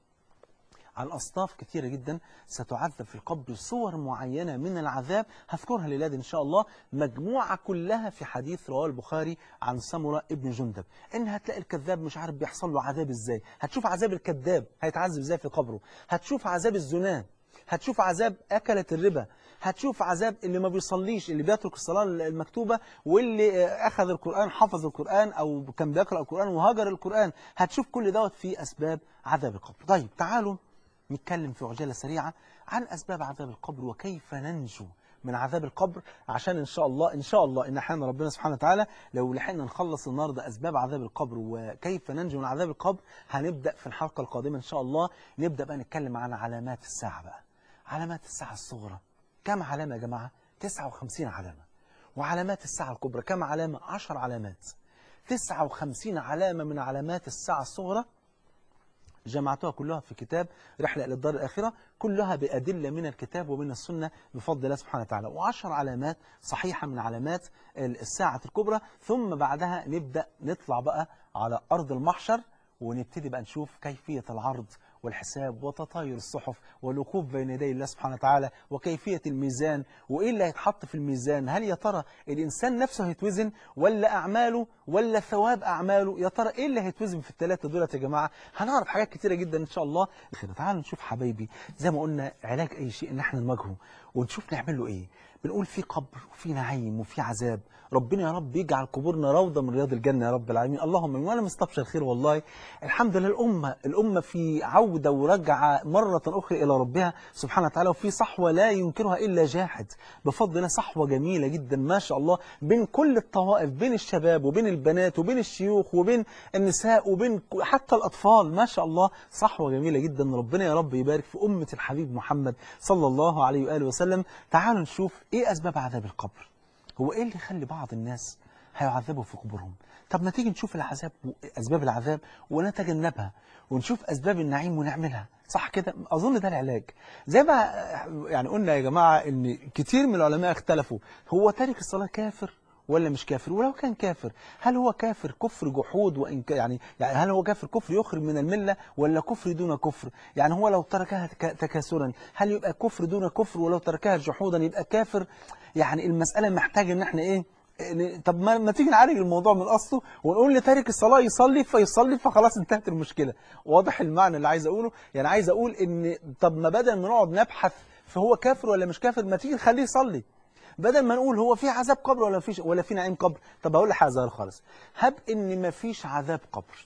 عن أصناف كثيرة جدا ستعذب في القبر، صور معينة من العذاب هذكرها للاد إن شاء الله، مجموعة كلها في حديث رواه البخاري عن سمرة ابن جندب. إن هتلاقي الكذاب مش عارف بيحصل له عذاب إزاي، هتشوف عذاب الكذاب هيتعذب إزاي في قبره، هتشوف عذاب الزنا، هتشوف عذاب أكلة الربا، هتشوف عذاب اللي ما بيصليش، اللي بيترك الصلاة المكتوبة، واللي أخذ القرآن حفظ القرآن أو كان بيقرأ القرآن وهجر القرآن. هتشوف كل دوت في أسباب عذاب القبر. طيب تعالوا نتكلم في عجالة سريعة عن أسباب عذاب القبر وكيف ننجو من عذاب القبر، عشان إن شاء الله إن أحيانا ربنا سبحانه وتعالى لو لحقنا نخلص النهاردة أسباب عذاب القبر وكيف ننجو من عذاب القبر، هنبدأ في الحلقة القادمة إن شاء الله نبدأ بقى نتكلم عن علامات الساعة. بقى علامات الساعة الصغرى كم علامة يا جماعة؟ 59 علامة. وعلامات الساعة الكبرى كم علامة؟ 10 علامات. 59 علامة من علامات الساعة الصغرى جمعتها كلها في كتاب رحلة إلى الدار الآخرة، كلها بأدلة من الكتاب ومن السنة بفضل الله سبحانه وتعالى، و10 علامات صحيحة من علامات الساعة الكبرى. ثم بعدها نبدأ نطلع بقى على أرض المحشر ونبتدي بقى نشوف كيفية العرض والحساب وتطاير الصحف والوقوف بين يدي الله سبحانه وتعالى وكيفية الميزان وإيه اللي هيتحط في الميزان. هل يا ترى الإنسان نفسه هيتوزن ولا أعماله ولا ثواب أعماله؟ يا ترى إيه اللي هيتوزن في الثلاثة دولت يا جماعة؟ هنعرف حاجات كتيرة جدا إن شاء الله. تعالوا نشوف حبايبي زي ما قلنا علاج أي شيء إن احنا نواجهه ونشوف نعمل له إيه. بنقول في قبر وفي نعيم وفي عذاب، ربنا يا رب يجعل قبورنا روضة من رياض الجنة يا رب العالمين، اللهم. وأنا مستبشر خير والله، الحمد لله الأمة في عودة ورجعة مرة أخرى إلى ربها سبحانه وتعالى، وفي صحوة لا ينكرها إلا جاحد بفضل الله، صحوة جميلة جدا ما شاء الله بين كل الطوائف، بين الشباب وبين البنات وبين الشيوخ وبين النساء وبين حتى الأطفال، ما شاء الله صحوة جميلة جدا. ربنا يا رب يبارك في أمة الحبيب محمد صلى الله عليه وآله وسلم. تعالوا نشوف إيه أسباب عذاب القبر. هو إيه اللي يخلي بعض الناس هيعذبوا في قبورهم؟ طب ما تيجي نشوف العذاب أسباب العذاب ونتجنبها، ونشوف أسباب النعيم ونعملها، صح كده؟ أظن ده العلاج. زي ما يعني قلنا يا جماعة إن كتير من العلماء اختلفوا، هو تارك الصلاة كافر ولا مش كافر؟ ولو كان كافر هل هو كافر كفر جحود يعني هل هو كافر كفر يخرج من الملة ولا كفر دون كفر؟ يعني هو لو تركها تكاسلا هل يبقى كفر دون كفر، ولو تركها جحودا يبقى كافر؟ يعني المسألة محتاجة ان احنا ايه، طب ما تيجي نعالج الموضوع من اصله ونقول لتارك الصلاة يصلي فيصلي فخلاص انتهت المشكلة. واضح المعنى اللي عايز اقوله؟ يعني عايز اقول ان طب ما بدل ما نقعد نبحث فهو كافر ولا مش كافر، ما تيجي نخليه يصلي، بدل ما نقول هو في عذاب قبر ولا في نعيم قبر. طب هقول لحاجه صغيره خالص، هب ان ما فيش عذاب قبر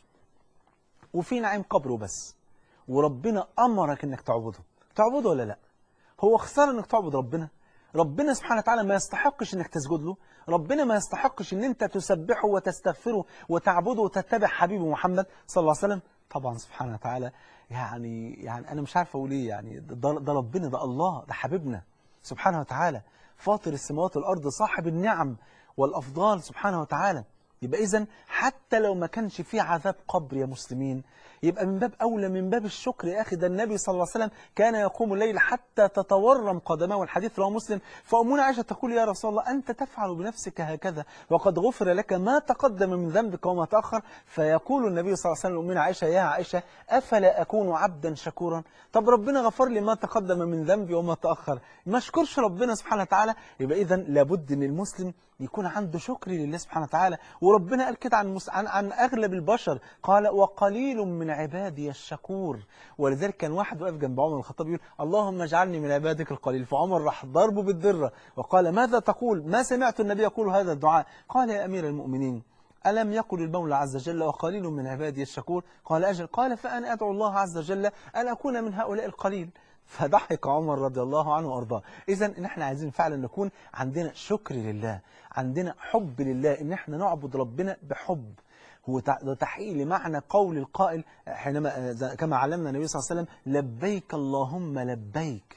وفي نعيم قبر وبس، وربنا امرك انك تعبده ولا لا؟ هو خساره انك تعبد ربنا؟ ربنا سبحانه وتعالى ما يستحقش انك تسجد له؟ ربنا ما يستحقش ان انت تسبحه وتستغفره وتعبده وتتبع حبيبه محمد صلى الله عليه وسلم؟ طبعا سبحانه وتعالى. يعني انا مش عارف اقول ايه. يعني ده ربنا، ده الله، ده حبيبنا سبحانه وتعالى، فاطر السماوات والارض، صاحب النعم والافضال سبحانه وتعالى. يبقى إذن حتى لو ما كانش فيه عذاب قبر يا مسلمين، يبقى من باب أولى، من باب الشكر يا أخي. ده النبي صلى الله عليه وسلم كان يقوم الليل حتى تتورم قدماه، والحديث رواه مسلم. فأمنا عائشة تقول يا رسول الله أنت تفعل بنفسك هكذا وقد غفر لك ما تقدم من ذنبك وما تأخر؟ فيقول النبي صلى الله عليه وسلم لأمنا عائشة يا عائشة أفلا أكون عبدا شكورا؟ طب ربنا غفر لي ما تقدم من ذنبي وما تأخر، ما اشكرش ربنا سبحانه وتعالى؟ يبقى إذن لابد أن المسلم يكون عنده شكر لله سبحانه وتعالى. وربنا قال كده عن أغلب البشر، قال وقليل من عبادي الشكور. ولذلك كان واحد واقف جنب عمر الخطاب يقول اللهم اجعلني من عبادك القليل، فعمر راح ضربه بالدرة وقال ماذا تقول؟ ما سمعت النبي يقول هذا الدعاء. قال يا أمير المؤمنين ألم يقل المولى عز وجل وقليل من عبادي الشكور؟ قال أجل. قال فأنا أدعو الله عز وجل أن أكون من هؤلاء القليل. فضحك عمر رضي الله عنه وأرضاه. إذن إن احنا عايزين فعلا نكون عندنا شكر لله، عندنا حب لله، إن احنا نعبد ربنا بحب. هو تحقيق لمعنى قول القائل حينما كما علمنا النبي صلى الله عليه وسلم لبيك اللهم لبيك.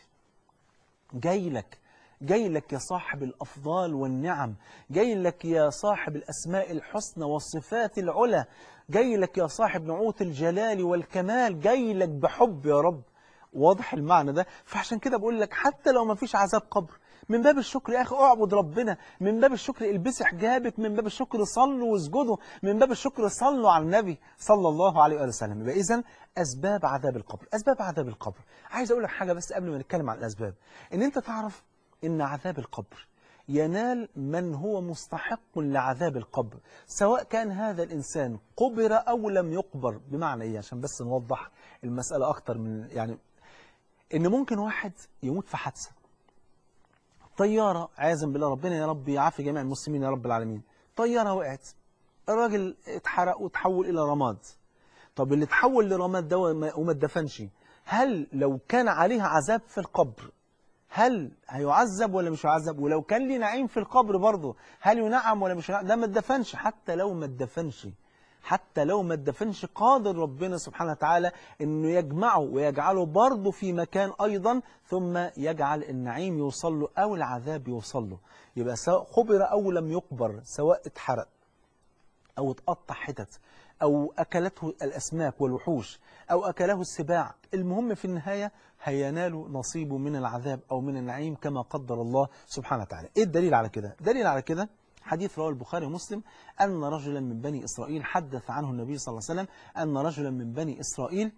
جاي لك يا صاحب الأفضال والنعم، جاي لك يا صاحب الأسماء الحسنى والصفات العلى، جاي لك يا صاحب نعوت الجلال والكمال، جاي لك بحب يا رب. واضح المعنى ده؟ فعشان كده بقول لك حتى لو ما فيش عذاب قبر، من باب الشكر يا أخي اعبد ربنا، من باب الشكر البسي حجابك، من باب الشكر صلوا واسجدوا، من باب الشكر صلوا على النبي صلى الله عليه وآله وسلم. يبقى إذن أسباب عذاب القبر، أسباب عذاب القبر. عايز أقول لك حاجة بس قبل ما نتكلم عن الأسباب، إن أنت تعرف إن عذاب القبر ينال من هو مستحق لعذاب القبر، سواء كان هذا الإنسان قبر أو لم يقبر. بمعنى إيه؟ عشان بس نوضح المسألة أكتر من يعني إن ممكن واحد يموت في حادثة طيارة، عايزا بالله ربنا يا رب يعافي جميع المسلمين يا رب العالمين. طيارة وقعت، الراجل اتحرق وتحول إلى رماد. طب اللي تحول لرماد ده وما اتدفنش، هل لو كان عليه عذاب في القبر هل هيعذب ولا مش هيعذب؟ ولو كان لي نعيم في القبر برضه هل ينعم ولا مش ينعم؟ ده ما اتدفنش. حتى لو ما اتدفنش قادر ربنا سبحانه وتعالى انه يجمعه ويجعله برضه في مكان ايضا، ثم يجعل النعيم يوصل له او العذاب يوصل له. يبقى سواء قبر او لم يقبر، سواء اتحرق او اتقطع حتت أو أكلته الأسماك والوحوش أو أكله السباع، المهم في النهاية هينال نصيبه من العذاب أو من النعيم كما قدر الله سبحانه وتعالى. إيه الدليل على كده؟ دليل على كده حديث رواه البخاري ومسلم أن رجلا من بني إسرائيل، حدث عنه النبي صلى الله عليه وسلم أن رجلا من بني إسرائيل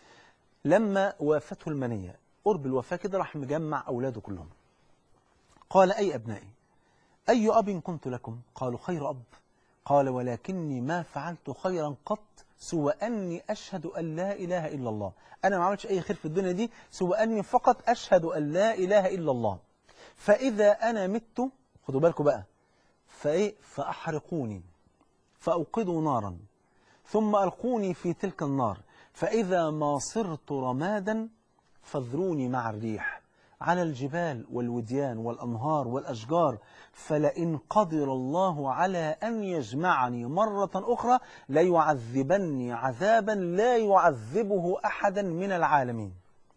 لما وافته المنية قرب الوفاة كده راح مجمع أولاده كلهم. قال أي أبنائي، أي أب كنت لكم؟ قالوا خير أب. قال ولكني ما فعلت خيرا قط سوى أني أشهد أن لا إله إلا الله. أنا ما عملتش أي خير في الدنيا دي سوى أني فقط أشهد أن لا إله إلا الله. فإذا أنا مت، خدوا بالكم بقى، فأحرقوني فأوقدوا نارا ثم ألقوني في تلك النار، فإذا ما صرت رمادا فاذروني مع الريح على الجبال والوديان والأنهار والأشجار، فلئن قدر الله على أن يجمعني مرة أخرى ليعذبني عذابا لا يعذبه أحدا من العالمين.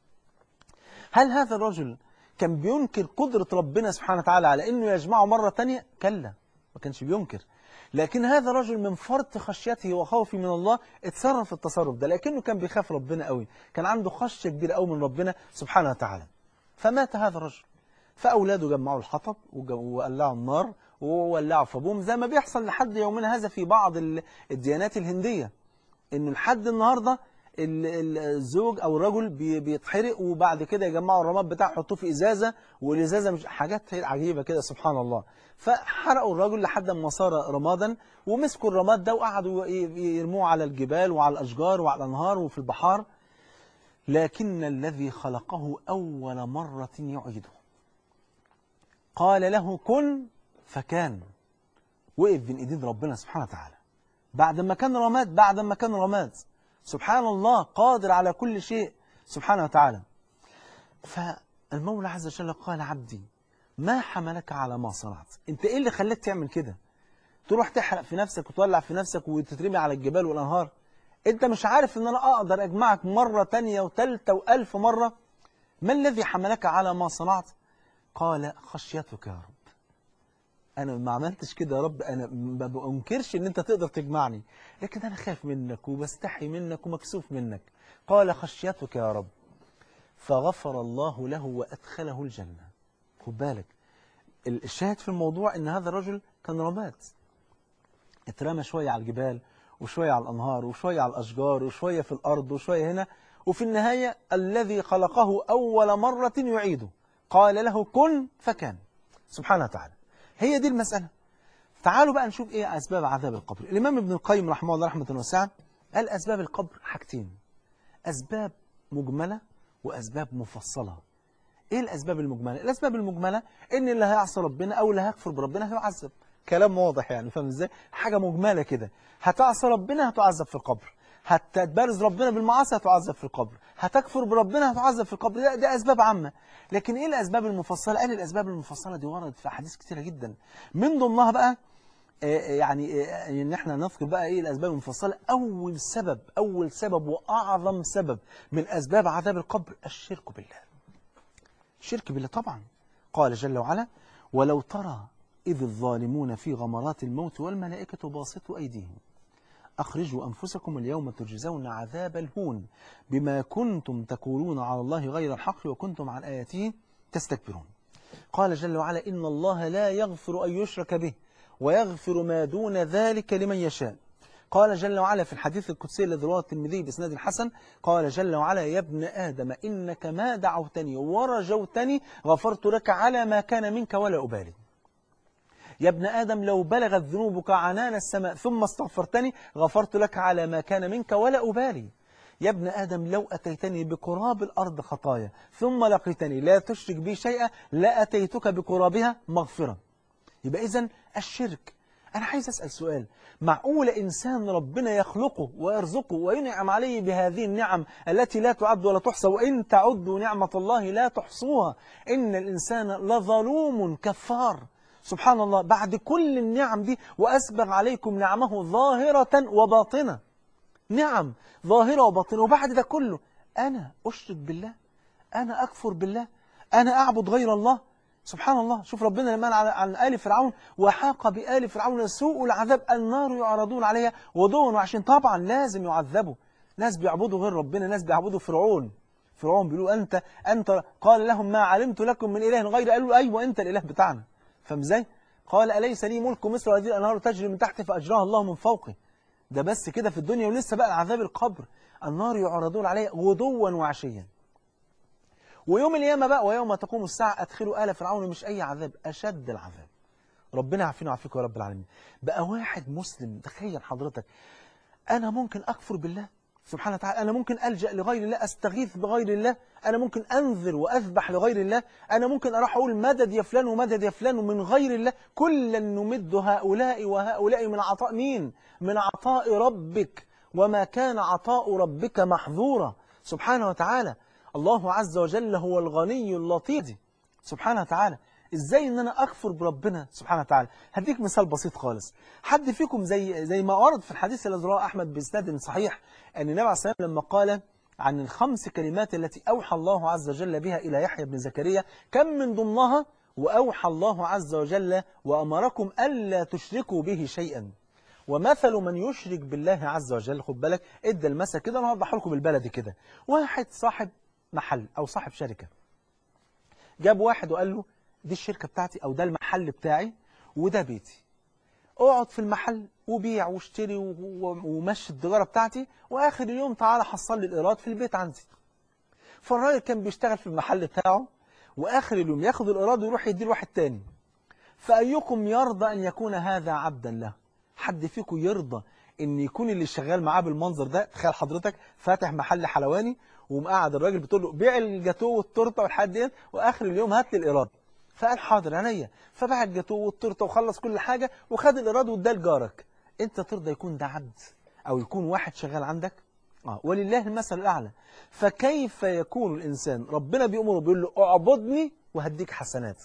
هل هذا الرجل كان بينكر قدرة ربنا سبحانه وتعالى على أنه يجمعه مرة تانية؟ كلا، ما كانش بينكر. لكن هذا الرجل من فرط خشيته وخوفه من الله اتصرف التصرف ده، لكنه كان بيخاف ربنا قوي، كان عنده خشية كبيرة قوي من ربنا سبحانه وتعالى. فمات هذا الرجل، فأولاده جمعوا الحطب وولعوا النار وولعوا في أبوهم، زي ما بيحصل لحد يومنا هذا في بعض الديانات الهندية، إنه لحد النهاردة الزوج أو الرجل بيتحرق وبعد كده يجمعوا الرماد بتاعه يحطوه في إزازة، والإزازة مش حاجات عجيبة كده سبحان الله. فحرقوا الرجل لحد ما صار رمادا، ومسكوا الرماد ده وقعدوا يرموه على الجبال وعلى الأشجار وعلى الأنهار وفي البحار. لكن الذي خلقه أول مرة يعيده، قال له كن فكان، وقف بين ايدين ربنا سبحانه وتعالى بعد ما كان رماد. سبحان الله، قادر على كل شيء سبحانه وتعالى. فالمولى عز وجل قال عبدي ما حملك على ما صنعت؟ انت ايه اللي خلاك تعمل كده؟ تروح تحرق في نفسك وتولع في نفسك وتترمي على الجبال والانهار؟ انت مش عارف ان انا اقدر اجمعك مرة تانية وتالتة والف مرة؟ ما الذي حملك على ما صنعت؟ قال خشيتك يا رب. انا ما عملتش كده يا رب، انا ما بنكرش ان انت تقدر تجمعني، لكن انا خايف منك وبستحي منك ومكسوف منك. قال خشيتك يا رب. فغفر الله له وادخله الجنة. خد بالك، الشاهد في الموضوع ان هذا الرجل كان رماد، اترمى شوية على الجبال وشوية على الأنهار وشوية على الأشجار وشوية في الأرض وشوية هنا، وفي النهاية الذي خلقه أول مرة يعيده، قال له كن فكان، سبحانه وتعالى. هي دي المسألة. تعالوا بقى نشوف إيه أسباب عذاب القبر. الإمام ابن القيم رحمه الله رحمة واسعة قال أسباب القبر حاجتين: أسباب مجملة وأسباب مفصلة. إيه الأسباب المجملة؟ الأسباب المجملة إن اللي هيعصي ربنا أو اللي هيكفر بربنا هيعذب. كلام واضح يعني، فاهم ازاي؟ حاجة مجملة كده. هتعصي ربنا هتعذب في القبر، هتبارز ربنا بالمعاصي هتعذب في القبر، هتكفر بربنا هتعذب في القبر. ده أسباب عامة. لكن إيه الأسباب المفصلة؟ قال الأسباب المفصلة دي وردت في أحاديث كتيرة جدا. من ضمنها بقى إن احنا نذكر بقى إيه الأسباب المفصلة. أول سبب وأعظم سبب من أسباب عذاب القبر الشرك بالله. الشرك بالله طبعا. قال جل وعلا: ولو ترى إذ الظالمون في غمرات الموت والملائكة باسطوا أيديهم أخرجوا أنفسكم اليوم تجزون عذاب الهون بما كنتم تقولون على الله غير الحق وكنتم عن آياته تستكبرون. قال جل وعلا: إن الله لا يغفر أن يشرك به ويغفر ما دون ذلك لمن يشاء. قال جل وعلا في الحديث القدسي الذي رواه الترمذي بإسناد الحسن: قال جل وعلا: يا ابن آدم إنك ما دعوتني ورجوتني غفرت لك على ما كان منك ولا أبالي. يا ابن آدم لو بلغت ذنوبك عنان السماء ثم استغفرتني غفرت لك على ما كان منك ولا أبالي. يا ابن آدم لو أتيتني بقراب الأرض خطايا ثم لقيتني لا تشرك بي شيئا لأتيتك بقرابها مغفرة. يبقى إذن الشرك. أنا عايز أسأل سؤال: معقول إنسان ربنا يخلقه ويرزقه وينعم عليه بهذه النعم التي لا تعد ولا تحصى، وإن تعدوا نعمة الله لا تحصوها، إن الإنسان لظلوم كفار. سبحان الله، بعد كل النعم دي وأسبغ عليكم نعمه ظاهرة وباطنة، نعم ظاهرة وباطنة، وبعد ده كله أنا أشرك بالله، أنا أكفر بالله، أنا أعبد غير الله. سبحان الله. شوف ربنا لما عن آل فرعون: وحاق بآل فرعون سوء العذاب النار يعرضون عليها غدوا وعشيا. طبعا لازم يعذبوا. ناس بيعبدوا غير ربنا، ناس بيعبدوا فرعون بيقولوا أنت قال لهم ما علمت لكم من إله غير، قالوا أيوة أنت الإله بتاعنا. فاهم ازاي؟ قال أليس لي ملك مصر وهذه الأنهار تجري من تحتي فأجراها الله من فوقي. ده بس كده في الدنيا، ولسه بقى العذاب القبر: النار يعرضون عليها غدوا وعشيا. ويوم القيامة بقى: ويوم تقوم الساعة أدخلوا آل فرعون، مش أي عذاب، أشد العذاب. ربنا يعافينا ويعافيكم يا رب العالمين. بقى واحد مسلم، تخيل حضرتك، أنا ممكن أكفر بالله سبحانه وتعالى، أنا ممكن ألجأ لغير الله، أستغيث بغير الله، أنا ممكن أنذر وأذبح لغير الله، أنا ممكن أروح أقول مدد يا فلان ومدد يا فلان ومن غير الله. كلا نمد هؤلاء وهؤلاء من عطاء مين؟ من عطاء ربك، وما كان عطاء ربك محظورا سبحانه وتعالى. الله عز وجل هو الغني اللطيف سبحانه وتعالى. ازاي ان انا اكفر بربنا سبحانه وتعالى؟ هديك مثال بسيط خالص. حد فيكم زي ما ورد في الحديث الذي رواه احمد باسناد صحيح ان النبي عليه الصلاه والسلام لما قال عن الخمس كلمات التي اوحى الله عز وجل بها الى يحيى بن زكريا، كم من ضمنها: واوحى الله عز وجل وامركم الا تشركوا به شيئا. ومثل من يشرك بالله عز وجل، خد بالك، ادى المثل كده، انا هوضحه لكم بالبلدي كده. واحد صاحب محل او صاحب شركه، جاب واحد وقال له: دي الشركة بتاعتي أو ده المحل بتاعي وده بيتي، اقعد في المحل وبيع واشتري ومشي التجارة بتاعتي، وآخر اليوم تعالى حصل لي الإيراد في البيت عندي. فالراجل كان بيشتغل في المحل بتاعه، وآخر اليوم ياخد الإيراد ويروح يديه لواحد تاني. فأيكم يرضى أن يكون هذا عبدا له؟ حد فيكم يرضى ان يكون اللي شغال معاه بالمنظر ده؟ تخيل حضرتك فاتح محل حلواني ومقعد الراجل بتقول له بيع الجاتوه والتورته والحاجات ديت، واخر اليوم هات لي الايراد. فقال حاضر عينيا، فباع الجاتوه والتورته وخلص كل حاجه وخد الايراد واداه لجارك. انت ترضى يكون ده عبد او يكون واحد شغال عندك؟ ولله المثل الاعلى. فكيف يكون الانسان ربنا بيأمره بيقول له اعبدني وهديك حسنات،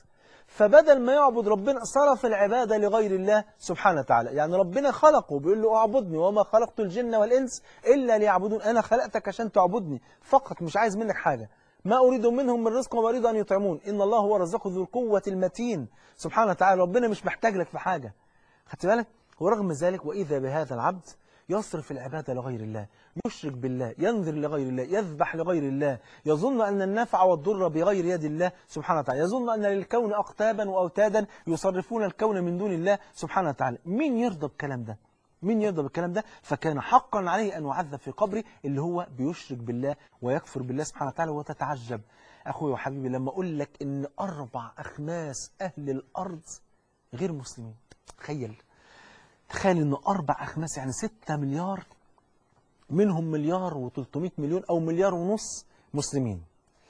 فبدل ما يعبد ربنا صرف العبادة لغير الله سبحانه وتعالى. يعني ربنا خلقه بيقول له اعبدني وما خلقت الجن والإنس إلا ليعبدون، أنا خلقتك عشان تعبدني فقط، مش عايز منك حاجة، ما أريد منهم من رزق وما أريد أن يطعمون، إن الله هو الرزاق ذو القوة المتين سبحانه وتعالى. ربنا مش محتاج لك في حاجة، خدت بالك؟ ورغم ذلك وإذا بهذا العبد يصرف العبادة لغير الله، يشرك بالله، ينذر لغير الله، يذبح لغير الله، يظن أن النفع والضر بغير يد الله سبحانه وتعالى، يظن أن للكون أقطابا وأوتادا يصرفون الكون من دون الله سبحانه وتعالى. مين يرضى بالكلام ده؟ مين يرضى بالكلام ده؟ فكان حقا عليه أن يعذب في قبره اللي هو بيشرك بالله ويكفر بالله سبحانه وتعالى. وتتعجب أخوي وحبيبي لما أقول لك إن 4 أخماس أهل الأرض غير مسلمين. تخيل إنه 4 أخماس يعني 6 مليار، منهم 1,300,000,000 أو 1,500,000,000 مسلمين،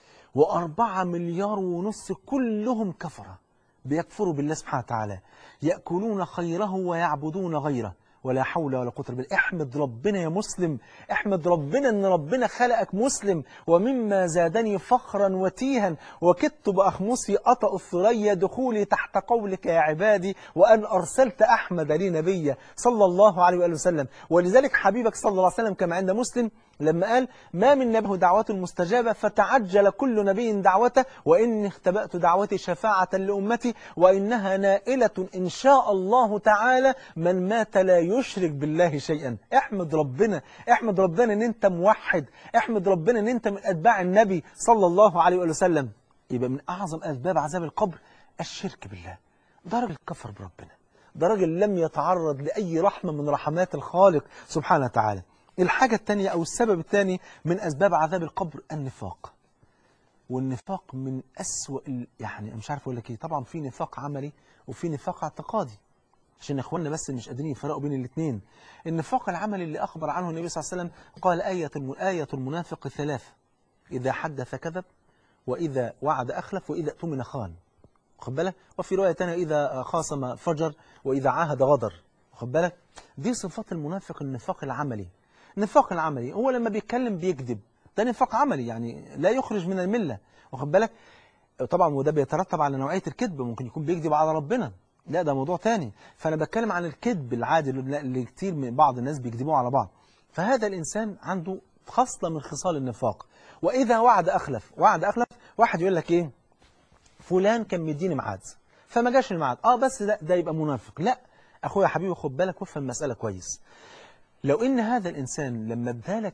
و4 مليار ونص كلهم كفرة بيكفروا بالله سبحانه وتعالى، يأكلون خيره ويعبدون غيره، ولا حول ولا قوة إلا بالله. احمد ربنا يا مسلم، احمد ربنا ان ربنا خلقك مسلم. ومما زادني فخرا وتيها وكدت بأخمصي أطأ الثريا دخولي تحت قولك يا عبادي، وأن أرسلت أحمد لي نبيا صلى الله عليه وآله وسلم. ولذلك حبيبك صلى الله عليه وسلم كما عند مسلم لما قال ما من نبي دعوة مستجابة فتعجل كل نبي دعوته، وإني اختبأت دعوتي شفاعة لأمتي، وإنها نائلة إن شاء الله تعالى من مات لا يشرك بالله شيئا. احمد ربنا، احمد ربنا ان انت موحد، احمد ربنا ان انت من أتباع النبي صلى الله عليه وسلم. يبقى من أعظم أسباب عذاب القبر الشرك بالله. ده راجل كفر بربنا، ده راجل لم يتعرض لأي رحمة من رحمات الخالق سبحانه وتعالى. الحاجة الثانية أو السبب الثاني من أسباب عذاب القبر النفاق. والنفاق من أسوأ يعني مش عارف أقول لك إيه، طبعا في نفاق عملي وفي نفاق اعتقادي، عشان إخواننا بس مش قادرين يفرقوا بين الاثنين. النفاق العملي اللي أخبر عنه النبي صلى الله عليه وسلم قال آية المنافق 3: إذا حدث كذب، وإذا وعد أخلف، وإذا اؤتمن خان. واخد بالك؟ وفي رواية ثانية إذا خاصم فجر، وإذا عاهد غدر. واخد بالك؟ دي صفات المنافق، النفاق العملي. النفاق العملي هو لما بيتكلم بيكذب، ده نفاق عملي يعني لا يخرج من الملة. واخد بالك؟ طبعا وده بيترتب على نوعية الكذب، ممكن يكون بيكذب على ربنا، لا ده موضوع تاني. فأنا بتكلم عن الكذب العادي اللي كتير من بعض الناس بيكذبوا على بعض. فهذا الإنسان عنده خصلة من خصال النفاق. وإذا وعد أخلف، واحد يقول لك إيه، فلان كان مديني ميعاد فما جاش الميعاد، بس ده يبقى منافق. لا أخويا يا حبيبي خد بالك وافهم المسألة كويس. لو إن هذا الإنسان لما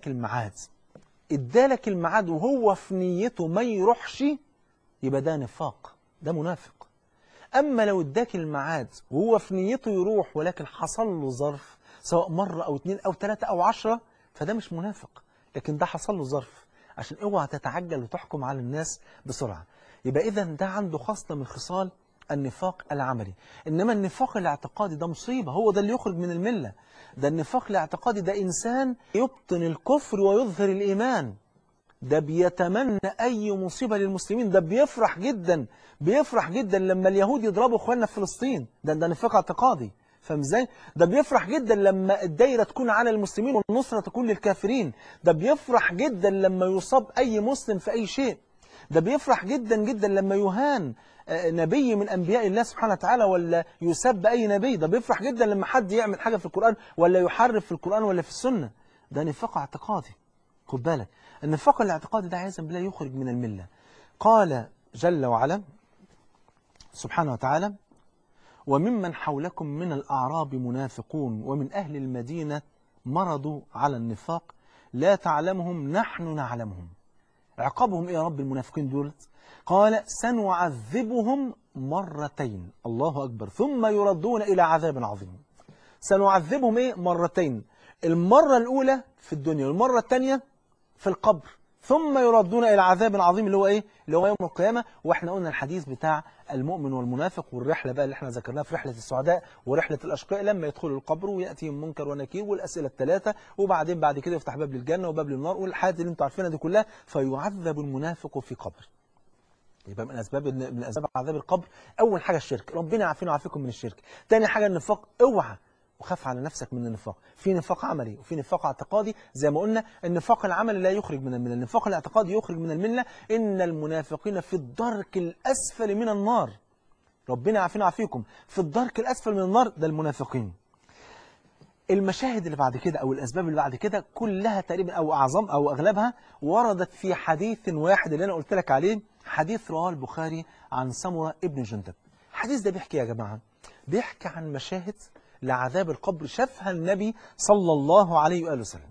ادالك الميعاد وهو في نيته ما يروحش، يبقى ده نفاق، ده منافق. أما لو اداك الميعاد وهو في نيته يروح ولكن حصل له ظرف، سواء مرة أو 2 أو 3 أو 10، فده مش منافق، لكن ده حصل له ظرف. عشان اوعى تتعجل وتحكم على الناس بسرعة. يبقى إذا ده عنده خصلة من خصال النفاق العملي. إنما النفاق الاعتقادي ده مصيبة، هو ده اللي يخرج من الملة. ده النفاق الاعتقادي ده إنسان يبطن الكفر ويظهر الإيمان، ده بيتمنى أي مصيبة للمسلمين، ده بيفرح جدا لما اليهود يضربوا إخواننا في فلسطين، ده نفاق اعتقادي. فاهم ازاي؟ ده بيفرح جدا لما الدايرة تكون على المسلمين والنصرة تكون للكافرين، ده بيفرح جدا لما يصاب أي مسلم في أي شيء، ده بيفرح جدا لما يهان نبي من أنبياء الله سبحانه وتعالى ولا يسب أي نبي، ده بيفرح جدا لما حد يعمل حاجة في القرآن ولا يحرف في القرآن ولا في السنة. ده نفاق اعتقادي. خد بالك، النفاق الاعتقادي ده عايزا بالله يخرج من الملة. قال جل وعلا سبحانه وتعالى: وممن حولكم من الأعراب منافقون ومن أهل المدينة مرضوا على النفاق لا تعلمهم نحن نعلمهم. عقابهم إيه يا رب المنافقين دولت؟ قال: سنعذبهم مرتين، الله أكبر، ثم يردون إلى عذاب عظيم. سنعذبهم إيه؟ مرتين، المرة الأولى في الدنيا والمرة الثانية في القبر، ثم يردون إلى عذاب عظيم اللي هو إيه؟ اللي هو يوم القيامة. وإحنا قلنا الحديث بتاع المؤمن والمنافق والرحلة بقى اللي إحنا ذكرناها في رحلة السعداء ورحلة الأشقاء، لما يدخلوا القبر ويأتيهم منكر ونكير والأسئلة ال3، وبعدين بعد كده يفتح باب للجنة وباب للنار والحاجات اللي أنتم عارفينها دي كلها، فيعذب المنافق في قبر. يبقى من أسباب عذاب القبر أول حاجة الشرك، ربنا يعافينا ويعافيكم من الشرك. تاني حاجة النفاق، اوعى وخاف على نفسك من النفاق. في نفاق عملي وفي نفاق اعتقادي. زي ما قلنا النفاق العملي لا يخرج من الملة، النفاق الاعتقادي يخرج من الملة. إن المنافقين في الدرك الأسفل من النار. ربنا يعافينا ويعافيكم، في الدرك الأسفل من النار، ده المنافقين. المشاهد اللي بعد كده أو الأسباب اللي بعد كده كلها تقريبا أو أعظم أو أغلبها وردت في حديث واحد اللي أنا قلت لك عليه، حديث رواه البخاري عن سمرة ابن جندب. الحديث ده بيحكي يا جماعة، بيحكي عن مشاهد لعذاب القبر شافها النبي صلى الله عليه وآله وسلم.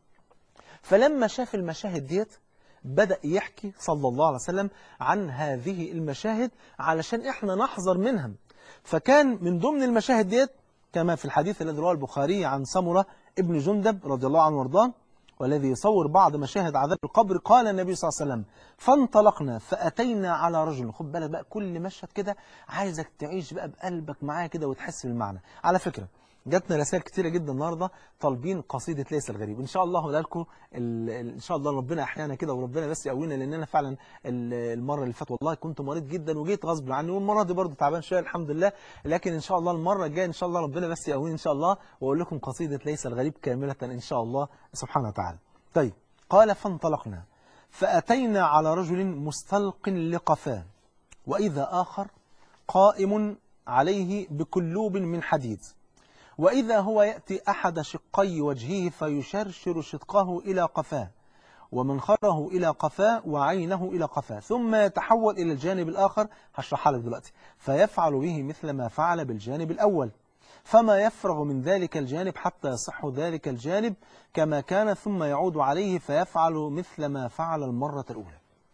فلما شاف المشاهد ديت بدأ يحكي صلى الله عليه وسلم عن هذه المشاهد علشان احنا نحذر منها. فكان من ضمن المشاهد ديت كما في الحديث الذي رواه البخاري عن سمرة ابن جندب رضي الله عنه وارضاه، والذي يصور بعض مشاهد عذاب القبر، قال النبي صلى الله عليه وسلم: فانطلقنا فأتينا على رجل. خد بالك بقى، كل مشهد كده عايزك تعيش بقى بقلبك معايا كده وتحس بالمعنى. على فكرة جاتنا رسائل كتيرة جدا النهارده طالبين قصيدة ليس الغريب. ان شاء الله هقول لكم ان شاء الله ربنا احيانا كده وربنا بس يقوينا، لان انا فعلا المره اللي فاتت والله كنت مريض جدا وجيت غصب عني، والمره دي برضه تعبان شويه الحمد لله، لكن ان شاء الله المره الجايه ان شاء الله ربنا بس يقويني ان شاء الله واقول لكم قصيدة ليس الغريب كاملة ان شاء الله سبحانه وتعالى. طيب، قال: فانطلقنا فأتينا على رجل مستلق لقفاه، وإذا آخر قائم عليه بكلوب من حديد، وإذا هو يأتي أحد شقي وجهه فيشرشر شدقه إلى قفاه، ومنخره إلى قفاه، وعينه إلى قفاه، ثم يتحول إلى الجانب الآخر، هشرحها لك دلوقتي، فيفعل به مثل ما فعل بالجانب الأول، فما يفرغ من ذلك الجانب حتى يصح ذلك الجانب كما كان، ثم يعود عليه فيفعل مثل ما فعل المرة الأولى.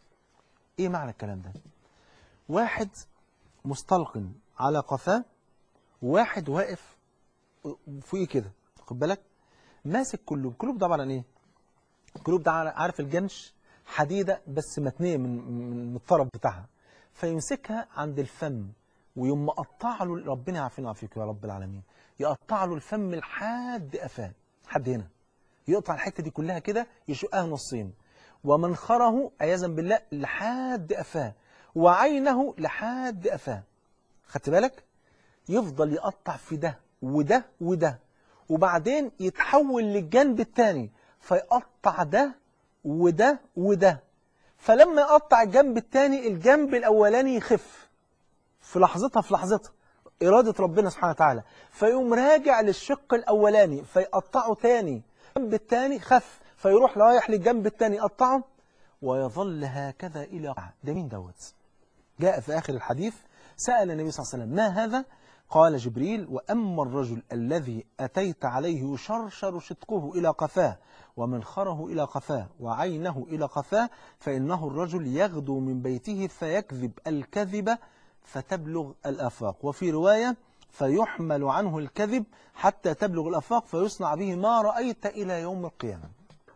إيه معنى الكلام ده؟ واحد مستلق على قفاه، واحد واقف فوقيه كده، خد بالك، ماسك كلوب. كلوب ده عباره عن ايه؟ كلوب ده عارف الجنش، حديده بس متنيه من الطرف بتاعها، فيمسكها عند الفم ويوم مقطع له، ربنا يعافينا ويعافيك يا رب العالمين، يقطع له الفم لحد قفاه، لحد هنا، يقطع الحته دي كلها كده، يشقها نصين، ومنخره عياذا بالله لحد قفاه، وعينه لحد قفاه. خدت بالك؟ يفضل يقطع في ده وده وده، وبعدين يتحول للجنب الثاني فيقطع ده وده وده، فلما يقطع الجنب الثاني الجنب الأولاني يخف في لحظتها، في لحظتها إرادة ربنا سبحانه وتعالى، فيقوم راجع للشق الأولاني فيقطعه ثاني، الجنب الثاني خف فيروح رايح للجنب الثاني يقطعه، ويظل هكذا إلى ده. مين دوت؟ جاء في آخر الحديث سأل النبي صلى الله عليه وسلم: ما هذا؟ قال جبريل: وأما الرجل الذي أتيت عليه يشرشر شدقه إلى قفاه، ومنخره إلى قفاه، وعينه إلى قفاه، فإنه الرجل يغدو من بيته فيكذب الكذب فتبلغ الآفاق، وفي رواية: فيحمل عنه الكذب حتى تبلغ الآفاق فيصنع به ما رأيت إلى يوم القيامة.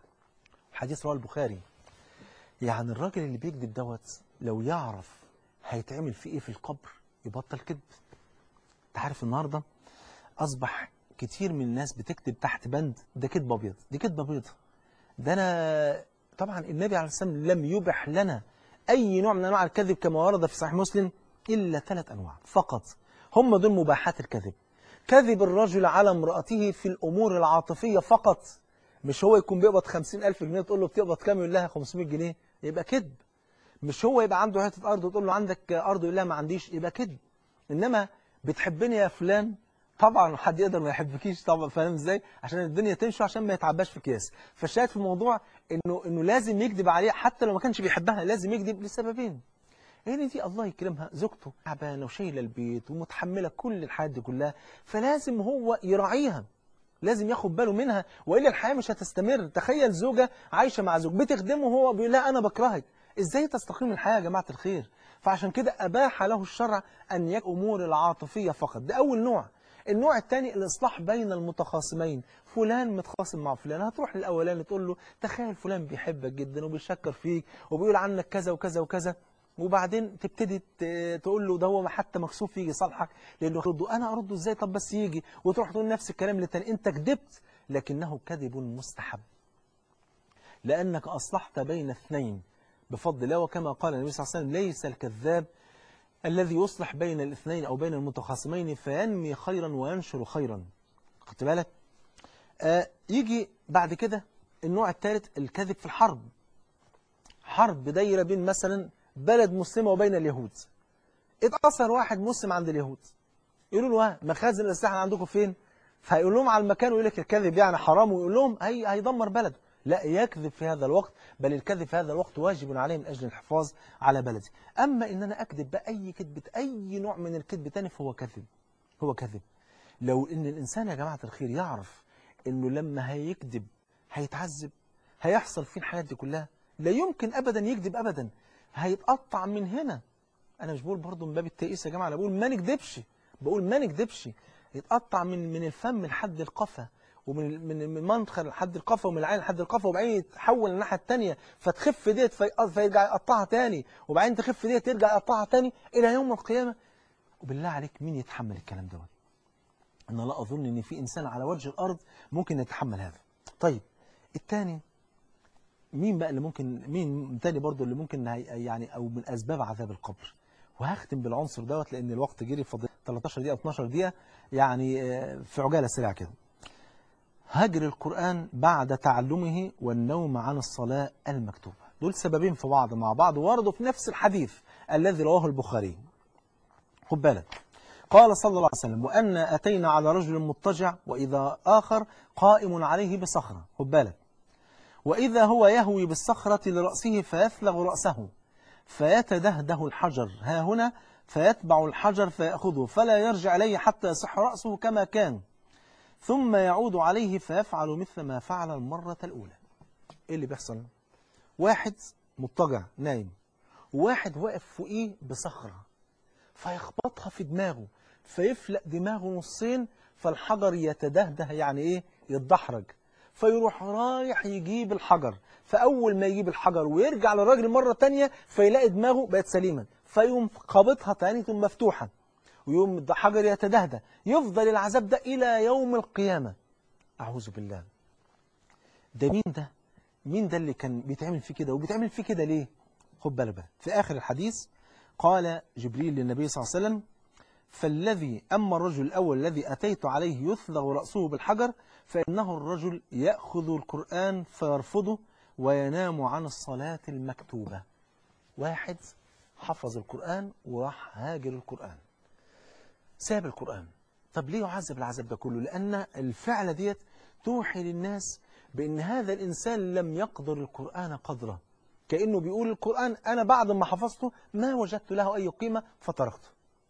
حديث رواه البخاري. يعني الراجل اللي بيكذب دوت لو يعرف هيتعمل فيه ايه في القبر يبطل كذب. انت عارف النهارده اصبح كتير من الناس بتكتب تحت بند ده كذب ابيض، دي كذبه بيضه. ده انا طبعا النبي عليه الصلاه والسلام لم يبح لنا اي نوع من انواع الكذب كما ورد في صحيح مسلم الا 3 انواع فقط، هم دول مباحات الكذب. كذب الرجل على امرأته في الامور العاطفيه فقط، مش هو يكون بيقبض 50,000 جنيه تقول له بتقبض كام يقول لها 500 جنيه يبقى كذب. مش هو يبقى عنده حته ارض وتقول له عندك ارض يقول لها ما عنديش يبقى كذب. انما بتحبني يا فلان، طبعا حد يقدر ما يحبكيش طبعا، فاهم ازاي؟ عشان الدنيا تمشي عشان ما يتعباش في اكياس. فالشاهد في الموضوع انه لازم يكذب عليها حتى لو ما كانش بيحبها، لازم يكذب لسببين. هي دي الله يكرمها زوجته تعبانه وشايله البيت ومتحمله كل الحاجات دي كلها، فلازم هو يراعيها، لازم ياخد باله منها، والا الحياه مش هتستمر. تخيل زوجه عايشه مع زوج بتخدمه وهو بيقول لها انا بكرهك، ازاي تستقيم الحياه يا جماعه الخير؟ فعشان كده اباح له الشرع ان يكون امور العاطفيه فقط، ده اول نوع. النوع الثاني الاصلاح بين المتخاصمين، فلان متخاصم مع فلان، هتروح للاولاني تقول له تخيل فلان بيحبك جدا وبيشكر فيك وبيقول عنك كذا وكذا وكذا، وبعدين تبتدي تقول له ده هو حتى مكسوف يجي يصالحك لانه يرده، انا ارده ازاي؟ طب بس يجي، وتروح تقول نفس الكلام للتاني، انت كذبت لكنه كذب مستحب لانك اصلحت بين اثنين بفضل الله. وكما قال النبي صلى الله عليه وسلم: ليس الكذاب الذي يصلح بين الاثنين او بين المتخاصمين فينمي خيرا وينشر خيرا. خدت بالك؟ يجي بعد كده النوع الثالث الكذب في الحرب. حرب دايره بين مثلا بلد مسلمه وبين اليهود، اتأثر واحد مسلم عند اليهود، يقولوا له مخازن الأسلحة عندكم فين؟ فهيقول لهم على المكان ويقول لك الكذب يعني حرام، ويقول لهم هيدمر بلده. لا يكذب في هذا الوقت، بل الكذب في هذا الوقت واجب عليه من أجل الحفاظ على بلدي. أما إن أنا أكذب بأي كذب، أي نوع من الكذب تاني، فهو كذب، هو كذب. لو إن الإنسان يا جماعة الخير يعرف إنه لما هيكذب هيتعذب، هيحصل فيه الحياة دي كلها، لا يمكن أبدا يكذب أبدا، هيتقطع من هنا. أنا مش بقول برضه من باب التأييس يا جماعة، أنا بقول ما نكذبش، بقول ما نكذبش. يتقطع من الفم لحد القفا، ومن المنخر لحد القفا، ومن العين لحد القفا، وبعدين يتحول الناحية الثانية فتخف ديت فيرجع يقطعها تاني، وبعدين تخف ديت يرجع يقطعها تاني إلى يوم القيامة. وبالله عليك مين يتحمل الكلام دوت؟ أنا لا أظن إن في إنسان على وجه الأرض ممكن يتحمل هذا. طيب الثاني مين بقى اللي ممكن، مين تاني برضو اللي ممكن يعني أو من أسباب عذاب القبر؟ وهختم بالعنصر دوت لأن الوقت جري، فاضل 13 دقيقة 12 دقيقة يعني في عجالة سريعة كده. هجر القرآن بعد تعلمه والنوم عن الصلاة المكتوبة، دول سببين في بعض مع بعض وردوا في نفس الحديث الذي رواه البخاري. خد بالك، قال صلى الله عليه وسلم: وأن أتينا على رجل مضطجع وإذا آخر قائم عليه بصخرة. خد بالك، وإذا هو يهوي بالصخرة لرأسه فيثلغ رأسه فيتدهده الحجر ها هنا فيتبع الحجر فيأخذه فلا يرجع إليه حتى يصح رأسه كما كان، ثم يعود عليه فيفعل مثل ما فعل المرة الأولى. إيه اللي بيحصل؟ واحد مضطجع نايم، وواحد واقف فوقيه بصخرة فيخبطها في دماغه فيفلق دماغه نصين، فالحجر يتدهده يعني إيه؟ يتدحرج، فيروح رايح يجيب الحجر، فأول ما يجيب الحجر ويرجع للراجل مرة تانية فيلاقي دماغه بقت سليمة، فيقوم خابطها تاني ثم مفتوحة، ويقوم الحجر يتدهده، يفضل العذاب ده إلى يوم القيامة. أعوذ بالله. ده مين ده؟ مين ده اللي كان بيتعمل فيه كده؟ وبيتعمل فيه كده ليه؟ خد بالك بقى، في آخر الحديث قال جبريل للنبي صلى الله عليه وسلم: فالذي أما الرجل الأول الذي أتيت عليه يثلغ رأسه بالحجر فإنه الرجل يأخذ القرآن فيرفضه وينام عن الصلاة المكتوبة. واحد حفظ القرآن وراح هاجر القرآن، ساب القرآن. طب ليه يعذب العذاب ده كله؟ لأن الفعل ديت توحي للناس بأن هذا الإنسان لم يقدر القرآن قدره، كأنه بيقول القرآن أنا بعد ما حفظته ما وجدت له أي قيمة فتركته.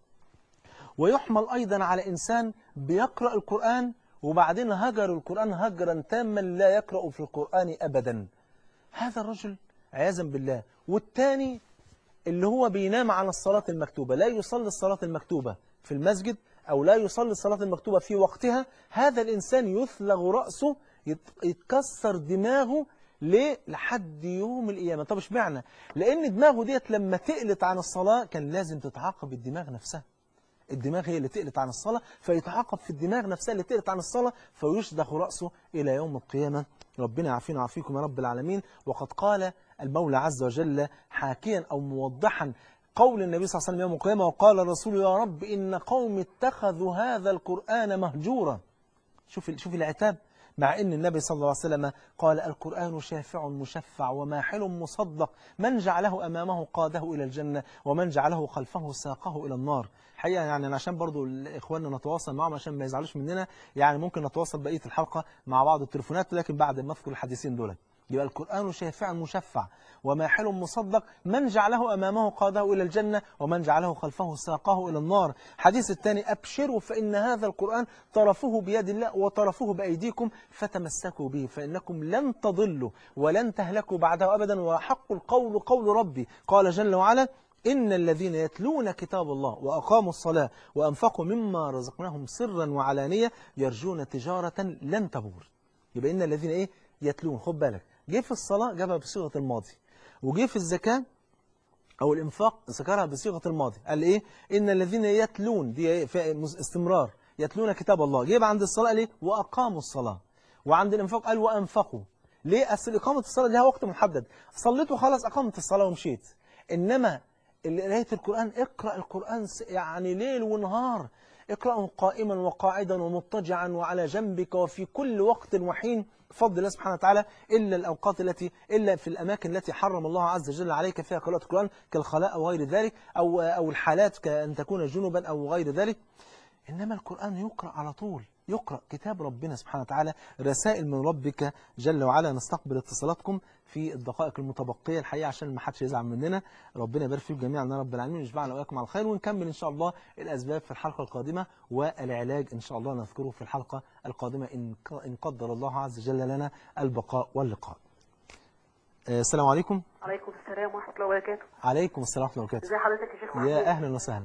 ويحمل أيضا على إنسان بيقرأ القرآن وبعدين هجر القرآن هجرا تاما لا يقرأ في القرآن أبدا، هذا الرجل عياذا بالله. والتاني اللي هو بينام عن الصلاة المكتوبة، لا يصلي الصلاة المكتوبة في المسجد أو لا يصلي الصلاة المكتوبة في وقتها، هذا الإنسان يثلغ رأسه، يتكسر دماغه ليه؟ لحد يوم القيامة. طب اشمعنى؟ لأن دماغه ديت لما تقلت عن الصلاة كان لازم تتعاقب الدماغ نفسها، الدماغ هي اللي تقلت عن الصلاة، فيتعاقب في الدماغ نفسها اللي تقلت عن الصلاة، فيشدخ رأسه إلى يوم القيامة. ربنا يعافينا ويعافيكم يا رب العالمين. وقد قال المولى عز وجل حاكيا أو موضحا قول النبي صلى الله عليه وسلم يوم القيامة: وقال الرسول يا رب إن قوم اتخذوا هذا القرآن مهجورا. شوف العتاب، مع أن النبي صلى الله عليه وسلم قال: القرآن شافع مشفع وماحل مصدق، من جعله أمامه قاده إلى الجنة ومن جعله خلفه ساقه إلى النار. حقيقة يعني عشان برضو إخواننا نتواصل معهم عشان ما يزعلوش مننا، يعني ممكن نتواصل بقية الحلقة مع بعض التليفونات، لكن بعد ما أذكر الحديثين دول. يبقى القرآن شافع مشفع وماحل مصدق، من جعله أمامه قاده إلى الجنة ومن جعله خلفه ساقه إلى النار. حديث الثاني: أبشروا فإن هذا القرآن طرفه بيد الله وطرفه بأيديكم فتمسكوا به فإنكم لن تضلوا ولن تهلكوا بعده أبدا وحق القول قول ربي. قال جل وعلا: إن الذين يتلون كتاب الله وأقاموا الصلاة وأنفقوا مما رزقناهم سرا وعلانية يرجون تجارة لن تبور. يبقى إن الذين إيه؟ يتلون. خد بالك، جه في الصلاة جابها بصيغة الماضي، وجه في الزكاة أو الإنفاق ذكرها بصيغة الماضي. قال إيه؟ إن الذين يتلون، دي في استمرار، يتلون كتاب الله. جيب عند الصلاة قال إيه؟ وأقاموا الصلاة. وعند الإنفاق قال وأنفقوا. ليه؟ أصل إقامة الصلاة لها وقت محدد، صليت وخلاص أقامت الصلاة ومشيت. إنما قراية القرآن، اقرأ القرآن يعني ليل ونهار، اقرأه قائما وقاعدا ومضطجعا وعلى جنبك وفي كل وقت وحين، فضل الله سبحانه وتعالى إلا في الأماكن التي حرم الله عز وجل عليك فيها قراءة القرآن كالخلاء أو غير ذلك، أو الحالات كأن تكون جنبا أو غير ذلك. إنما القرآن يقرأ على طول، يقرأ كتاب ربنا سبحانه وتعالى، رسائل من ربك جل وعلا. نستقبل اتصالاتكم في الدقائق المتبقية الحقيقة عشان ما حدش يزعل مننا. ربنا يبارك فيكم جميعا يا رب العالمين، ويجمعنا وإياكم على الخير، ونكمل إن شاء الله الأسباب في الحلقة القادمة، والعلاج إن شاء الله نذكره في الحلقة القادمة إن قدر الله عز وجل لنا البقاء واللقاء. السلام عليكم. عليكم السلام ورحمة الله وبركاته. عليكم السلام ورحمة الله وبركاته. ازي حضرتك يا شيخ محمود؟ يا أهلا وسهلا.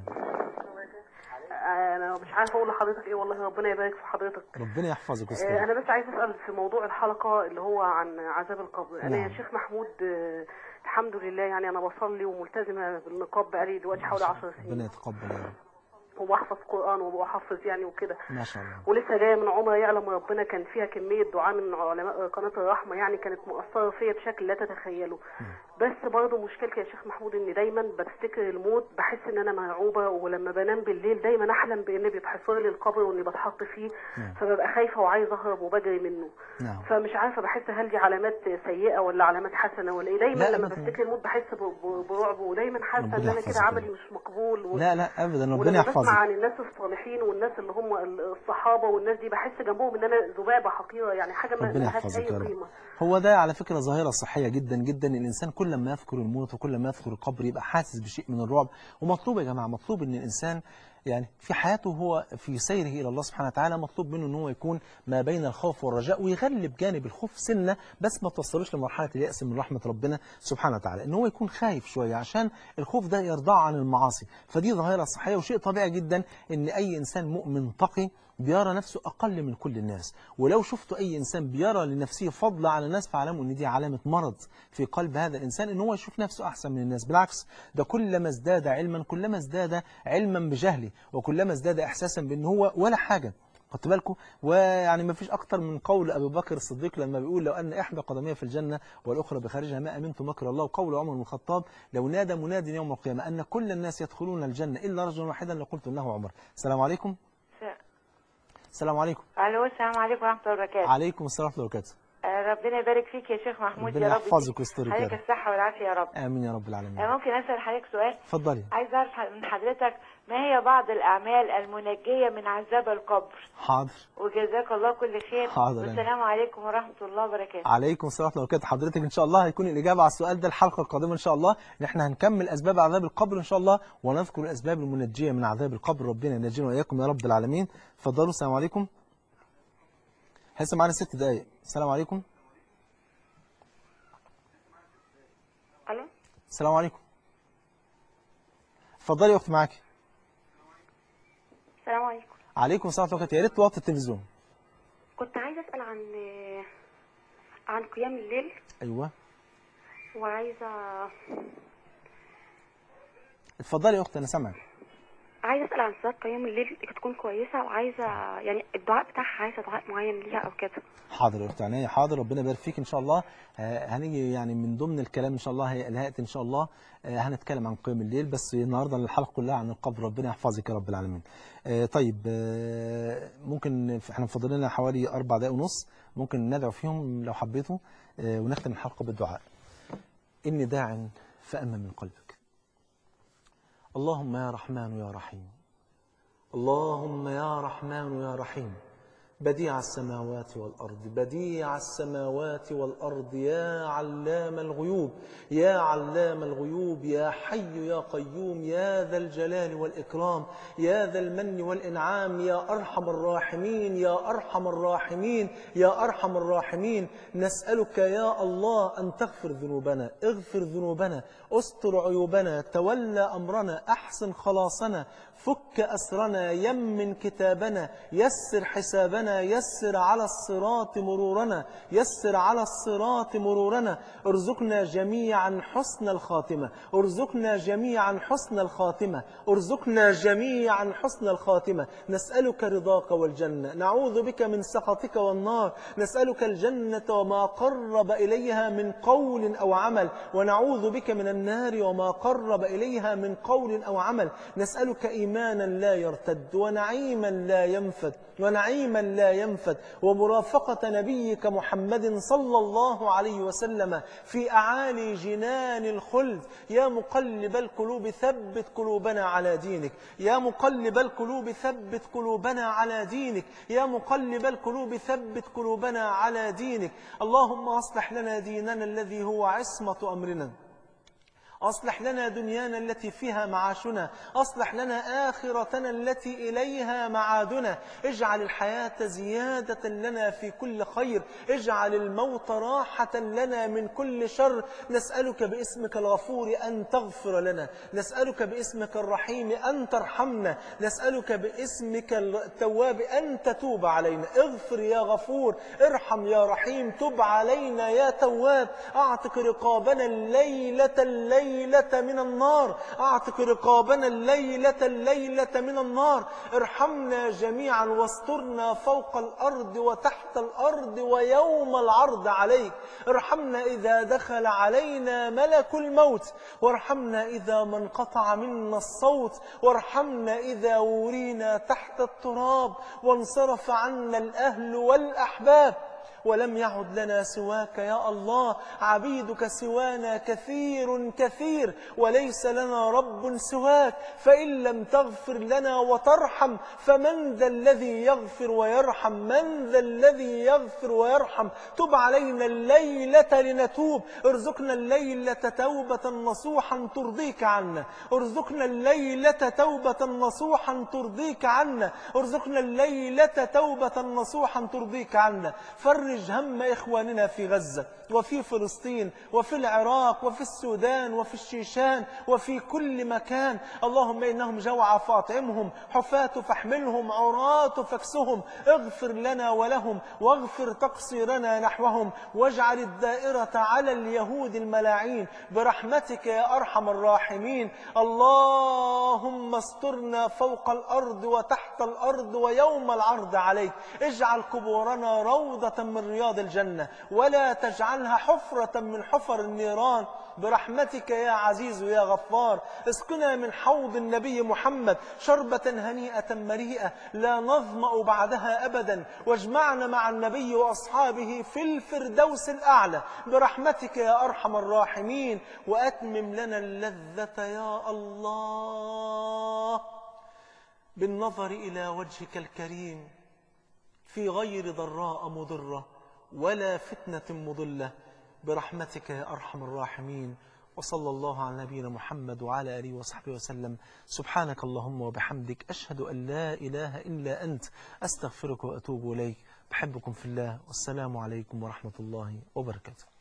انا مش عارفه اقول لحضرتك ايه، والله ربنا يبارك في حضرتك. ربنا يحفظك ويسترك. انا بس عايز اسال في موضوع الحلقه اللي هو عن عذاب القبر. انا يا نعم. شيخ محمود الحمد لله يعني انا بصلي وملتزمه بالنقاب بقالي دلوقتي حوالي 10 سنين. ربنا يتقبل يا رب. وبحفظ قران وبحفظ يعني وكده ما شاء الله. ولسه جايه من عمره يعلم ربنا، كان فيها كميه دعاء من علماء قناه الرحمه يعني كانت مؤثره فيا بشكل لا تتخيله. بس برضه مشكلتي يا شيخ محمود ان دايما بفتكر الموت، بحس ان انا مرعوبه، ولما بنام بالليل دايما احلم بان بيتحفر لي القبر واني بتحط فيه. فببقى خايفه وعايزه اهرب وبجري منه. فمش عارفه بحس هل دي علامات سيئه ولا علامات حسنه ولا ايه. دايما لما بفتكر الموت بحس برعب، ودايما حاسه ان انا كده عملي مش مقبول لا ابدا، ربنا يحفظك. بسمع عن الناس الصالحين والناس اللي هم الصحابه والناس دي بحس جنبهم ان انا ذبابه حقيره، يعني حاجه ما لهاش اي قيمه. هو ده على فكره ظاهره صحيه جدا جدا. الانسان كل ما يذكر الموت وكل ما يذكر القبر يبقى حاسس بشيء من الرعب. ومطلوب يا جماعه، مطلوب ان الانسان يعني في حياته هو في سيره إلى الله سبحانه وتعالى مطلوب منه ان هو يكون ما بين الخوف والرجاء، ويغلب جانب الخوف سنة، بس ما توصلوش لمرحلة اليأس من رحمة ربنا سبحانه وتعالى، ان هو يكون خايف شوية عشان الخوف ده يرضعه عن المعاصي. فدي ظاهرة صحية وشيء طبيعي جدا ان اي انسان مؤمن تقي بيرى نفسه أقل من كل الناس. ولو شفتوا أي إنسان بيرى لنفسه فضل على الناس فاعلموا أن دي علامة مرض في قلب هذا الإنسان، أن هو يشوف نفسه أحسن من الناس. بالعكس، ده كلما ازداد علما كلما ازداد علما بجهله، وكلما ازداد إحساسا بأن هو ولا حاجة. خدت بالكم؟ ويعني ما فيش أكتر من قول أبي بكر الصديق لما بيقول لو أن إحدى قدمي في الجنة والأخرى بخارجها ما أمنت مكر الله. وقول عمر بن الخطاب لو نادى مناد يوم القيامة أن كل الناس يدخلون الجنة إلا رجلا واحدا لقلت إنه عمر. السلام عليكم. السلام عليكم. الو السلام عليكم ورحمه الله وبركاته. عليكم السلام ورحمه الله وبركاته. ربنا يبارك فيك يا شيخ محمود، ربنا يا رب يحفظك ويسترك حضرتك الصحه والعافيه يا رب. امين يا رب العالمين. ممكن اسال حضرتك سؤال؟ اتفضلي. عايز اعرف من حضرتك ما هي بعض الاعمال المنجيه من عذاب القبر؟ حاضر. وجزاك الله كل خير. حاضر. والسلام عليكم ورحمه الله وبركاته. عليكم السلام ورحمه الله وبركاته. حضرتك ان شاء الله هيكون الاجابه على السؤال ده الحلقه القادمه ان شاء الله، ان احنا هنكمل اسباب عذاب القبر ان شاء الله، ونذكر الاسباب المنجيه من عذاب القبر. ربنا ينجينا واياكم يا رب العالمين. اتفضلوا. السلام عليكم. لسه معانا 6 دقائق. السلام عليكم. الو السلام عليكم. اتفضلي يا اختي معاكي. السلام عليكم. عليكم السلام ورحمه الله. يا ريت توطي التلفزيون. كنت عايزه اسال عن قيام الليل. ايوه. وعايزه اتفضلي يا اختي انا سامعك. عايزه اسال عن صلاه قيام الليل تكون كويسه، وعايزه يعني الدعاء بتاعها عايزه دعاء معين ليها او كده. حاضر يا اختي عينيا. حاضر. ربنا يبارك فيك ان شاء الله. هنيجي يعني من ضمن الكلام ان شاء الله هيئة ان شاء الله هنتكلم عن قيام الليل، بس النهارده الحلقه كلها عن القبر. ربنا يحفظك يا رب العالمين. طيب ممكن احنا فاضل لنا حوالي 4 دقائق ونص، ممكن ندعو فيهم لو حبيتوا ونختم الحلقه بالدعاء. إني داع فأمن من قلبك. اللهم يا رحمن يا رحيم، اللهم يا رحمن يا رحيم، بديع السماوات والأرض، بديع السماوات والأرض، يا علام الغيوب، يا علام الغيوب، يا حي يا قيوم، يا ذا الجلال والإكرام، يا ذا المن والإنعام، يا أرحم الراحمين، يا أرحم الراحمين، يا أرحم الراحمين. نسألك يا الله أن تغفر ذنوبنا، اغفر ذنوبنا، استر عيوبنا، تولى أمرنا، أحسن خلاصنا، فك أسرنا، يمن كتابنا، يسر حسابنا، يسر على الصراط مرورنا، يسر على الصراط مرورنا. ارزقنا جميعا حسن الخاتمة، ارزقنا جميعا حسن الخاتمة، ارزقنا جميعا حسن الخاتمة. نسألك رضاك والجنة، نعوذ بك من سخطك والنار، نسألك الجنة وما قرب إليها من قول أو عمل، ونعوذ بك من النار وما قرب إليها من قول أو عمل. نسألك إيمانا لا يرتد، ونعيما لا ينفد، ونعيما لا ينفد، ومرافقة نبيك محمد صلى الله عليه وسلم في أعالي جنان الخلد. يا مقلب القلوب ثبت قلوبنا على دينك، يا مقلب القلوب ثبت قلوبنا على دينك، يا مقلب القلوب ثبت قلوبنا على دينك. اللهم أصلح لنا ديننا الذي هو عصمة أمرنا، أصلح لنا دنيانا التي فيها معاشنا، أصلح لنا آخرتنا التي إليها معادنا. اجعل الحياة زيادة لنا في كل خير، اجعل الموت راحة لنا من كل شر. نسألك باسمك الغفور أن تغفر لنا، نسألك باسمك الرحيم أن ترحمنا، نسألك باسمك التواب أن تتوب علينا. اغفر يا غفور، ارحم يا رحيم، تب علينا يا تواب. أعتق رقابنا الليلة من النار، أعتق رقابنا الليلة من النار. ارحمنا جميعا واسترنا فوق الأرض وتحت الأرض ويوم العرض عليك. ارحمنا إذا دخل علينا ملك الموت، وارحمنا إذا ما انقطع منا الصوت، وارحمنا إذا ورينا تحت التراب وانصرف عنا الأهل والأحباب ولم يعد لنا سواك يا الله. عبيدك سوانا كثير كثير، وليس لنا رب سواك. فإن لم تغفر لنا وترحم فمن ذا الذي يغفر ويرحم؟ من ذا الذي يغفر ويرحم؟ تب علينا الليلة لنتوب، ارزقنا الليلة توبة نصوحا ترضيك عنا، ارزقنا الليلة توبة نصوحا ترضيك عنا، ارزقنا الليلة توبة نصوحا ترضيك عنا. فرج هم إخواننا في غزة وفي فلسطين وفي العراق وفي السودان وفي الشيشان وفي كل مكان. اللهم إنهم جوعى فاطعمهم، حفاة فاحملهم، عراة فاكسهم. اغفر لنا ولهم واغفر تقصيرنا نحوهم، واجعل الدائرة على اليهود الملاعين برحمتك يا أرحم الراحمين. اللهم استرنا فوق الأرض وتحت الأرض ويوم العرض عليك. اجعل قبورنا روضة من رياض الجنة، ولا تجعلها حفرة من حفر النيران برحمتك يا عزيز يا غفار. اسقنا من حوض النبي محمد شربة هنيئة مريئة لا نظمأ بعدها أبدا، واجمعنا مع النبي وأصحابه في الفردوس الأعلى برحمتك يا أرحم الراحمين. وأتمم لنا اللذة يا الله بالنظر إلى وجهك الكريم في غير ضراء مضرة ولا فتنة مضلة برحمتك يا أرحم الراحمين. وصلى الله على نبينا محمد وعلى آله وصحبه وسلم. سبحانك اللهم وبحمدك، أشهد أن لا إله إلا أنت، أستغفرك وأتوب إليك. بحبكم في الله، والسلام عليكم ورحمة الله وبركاته.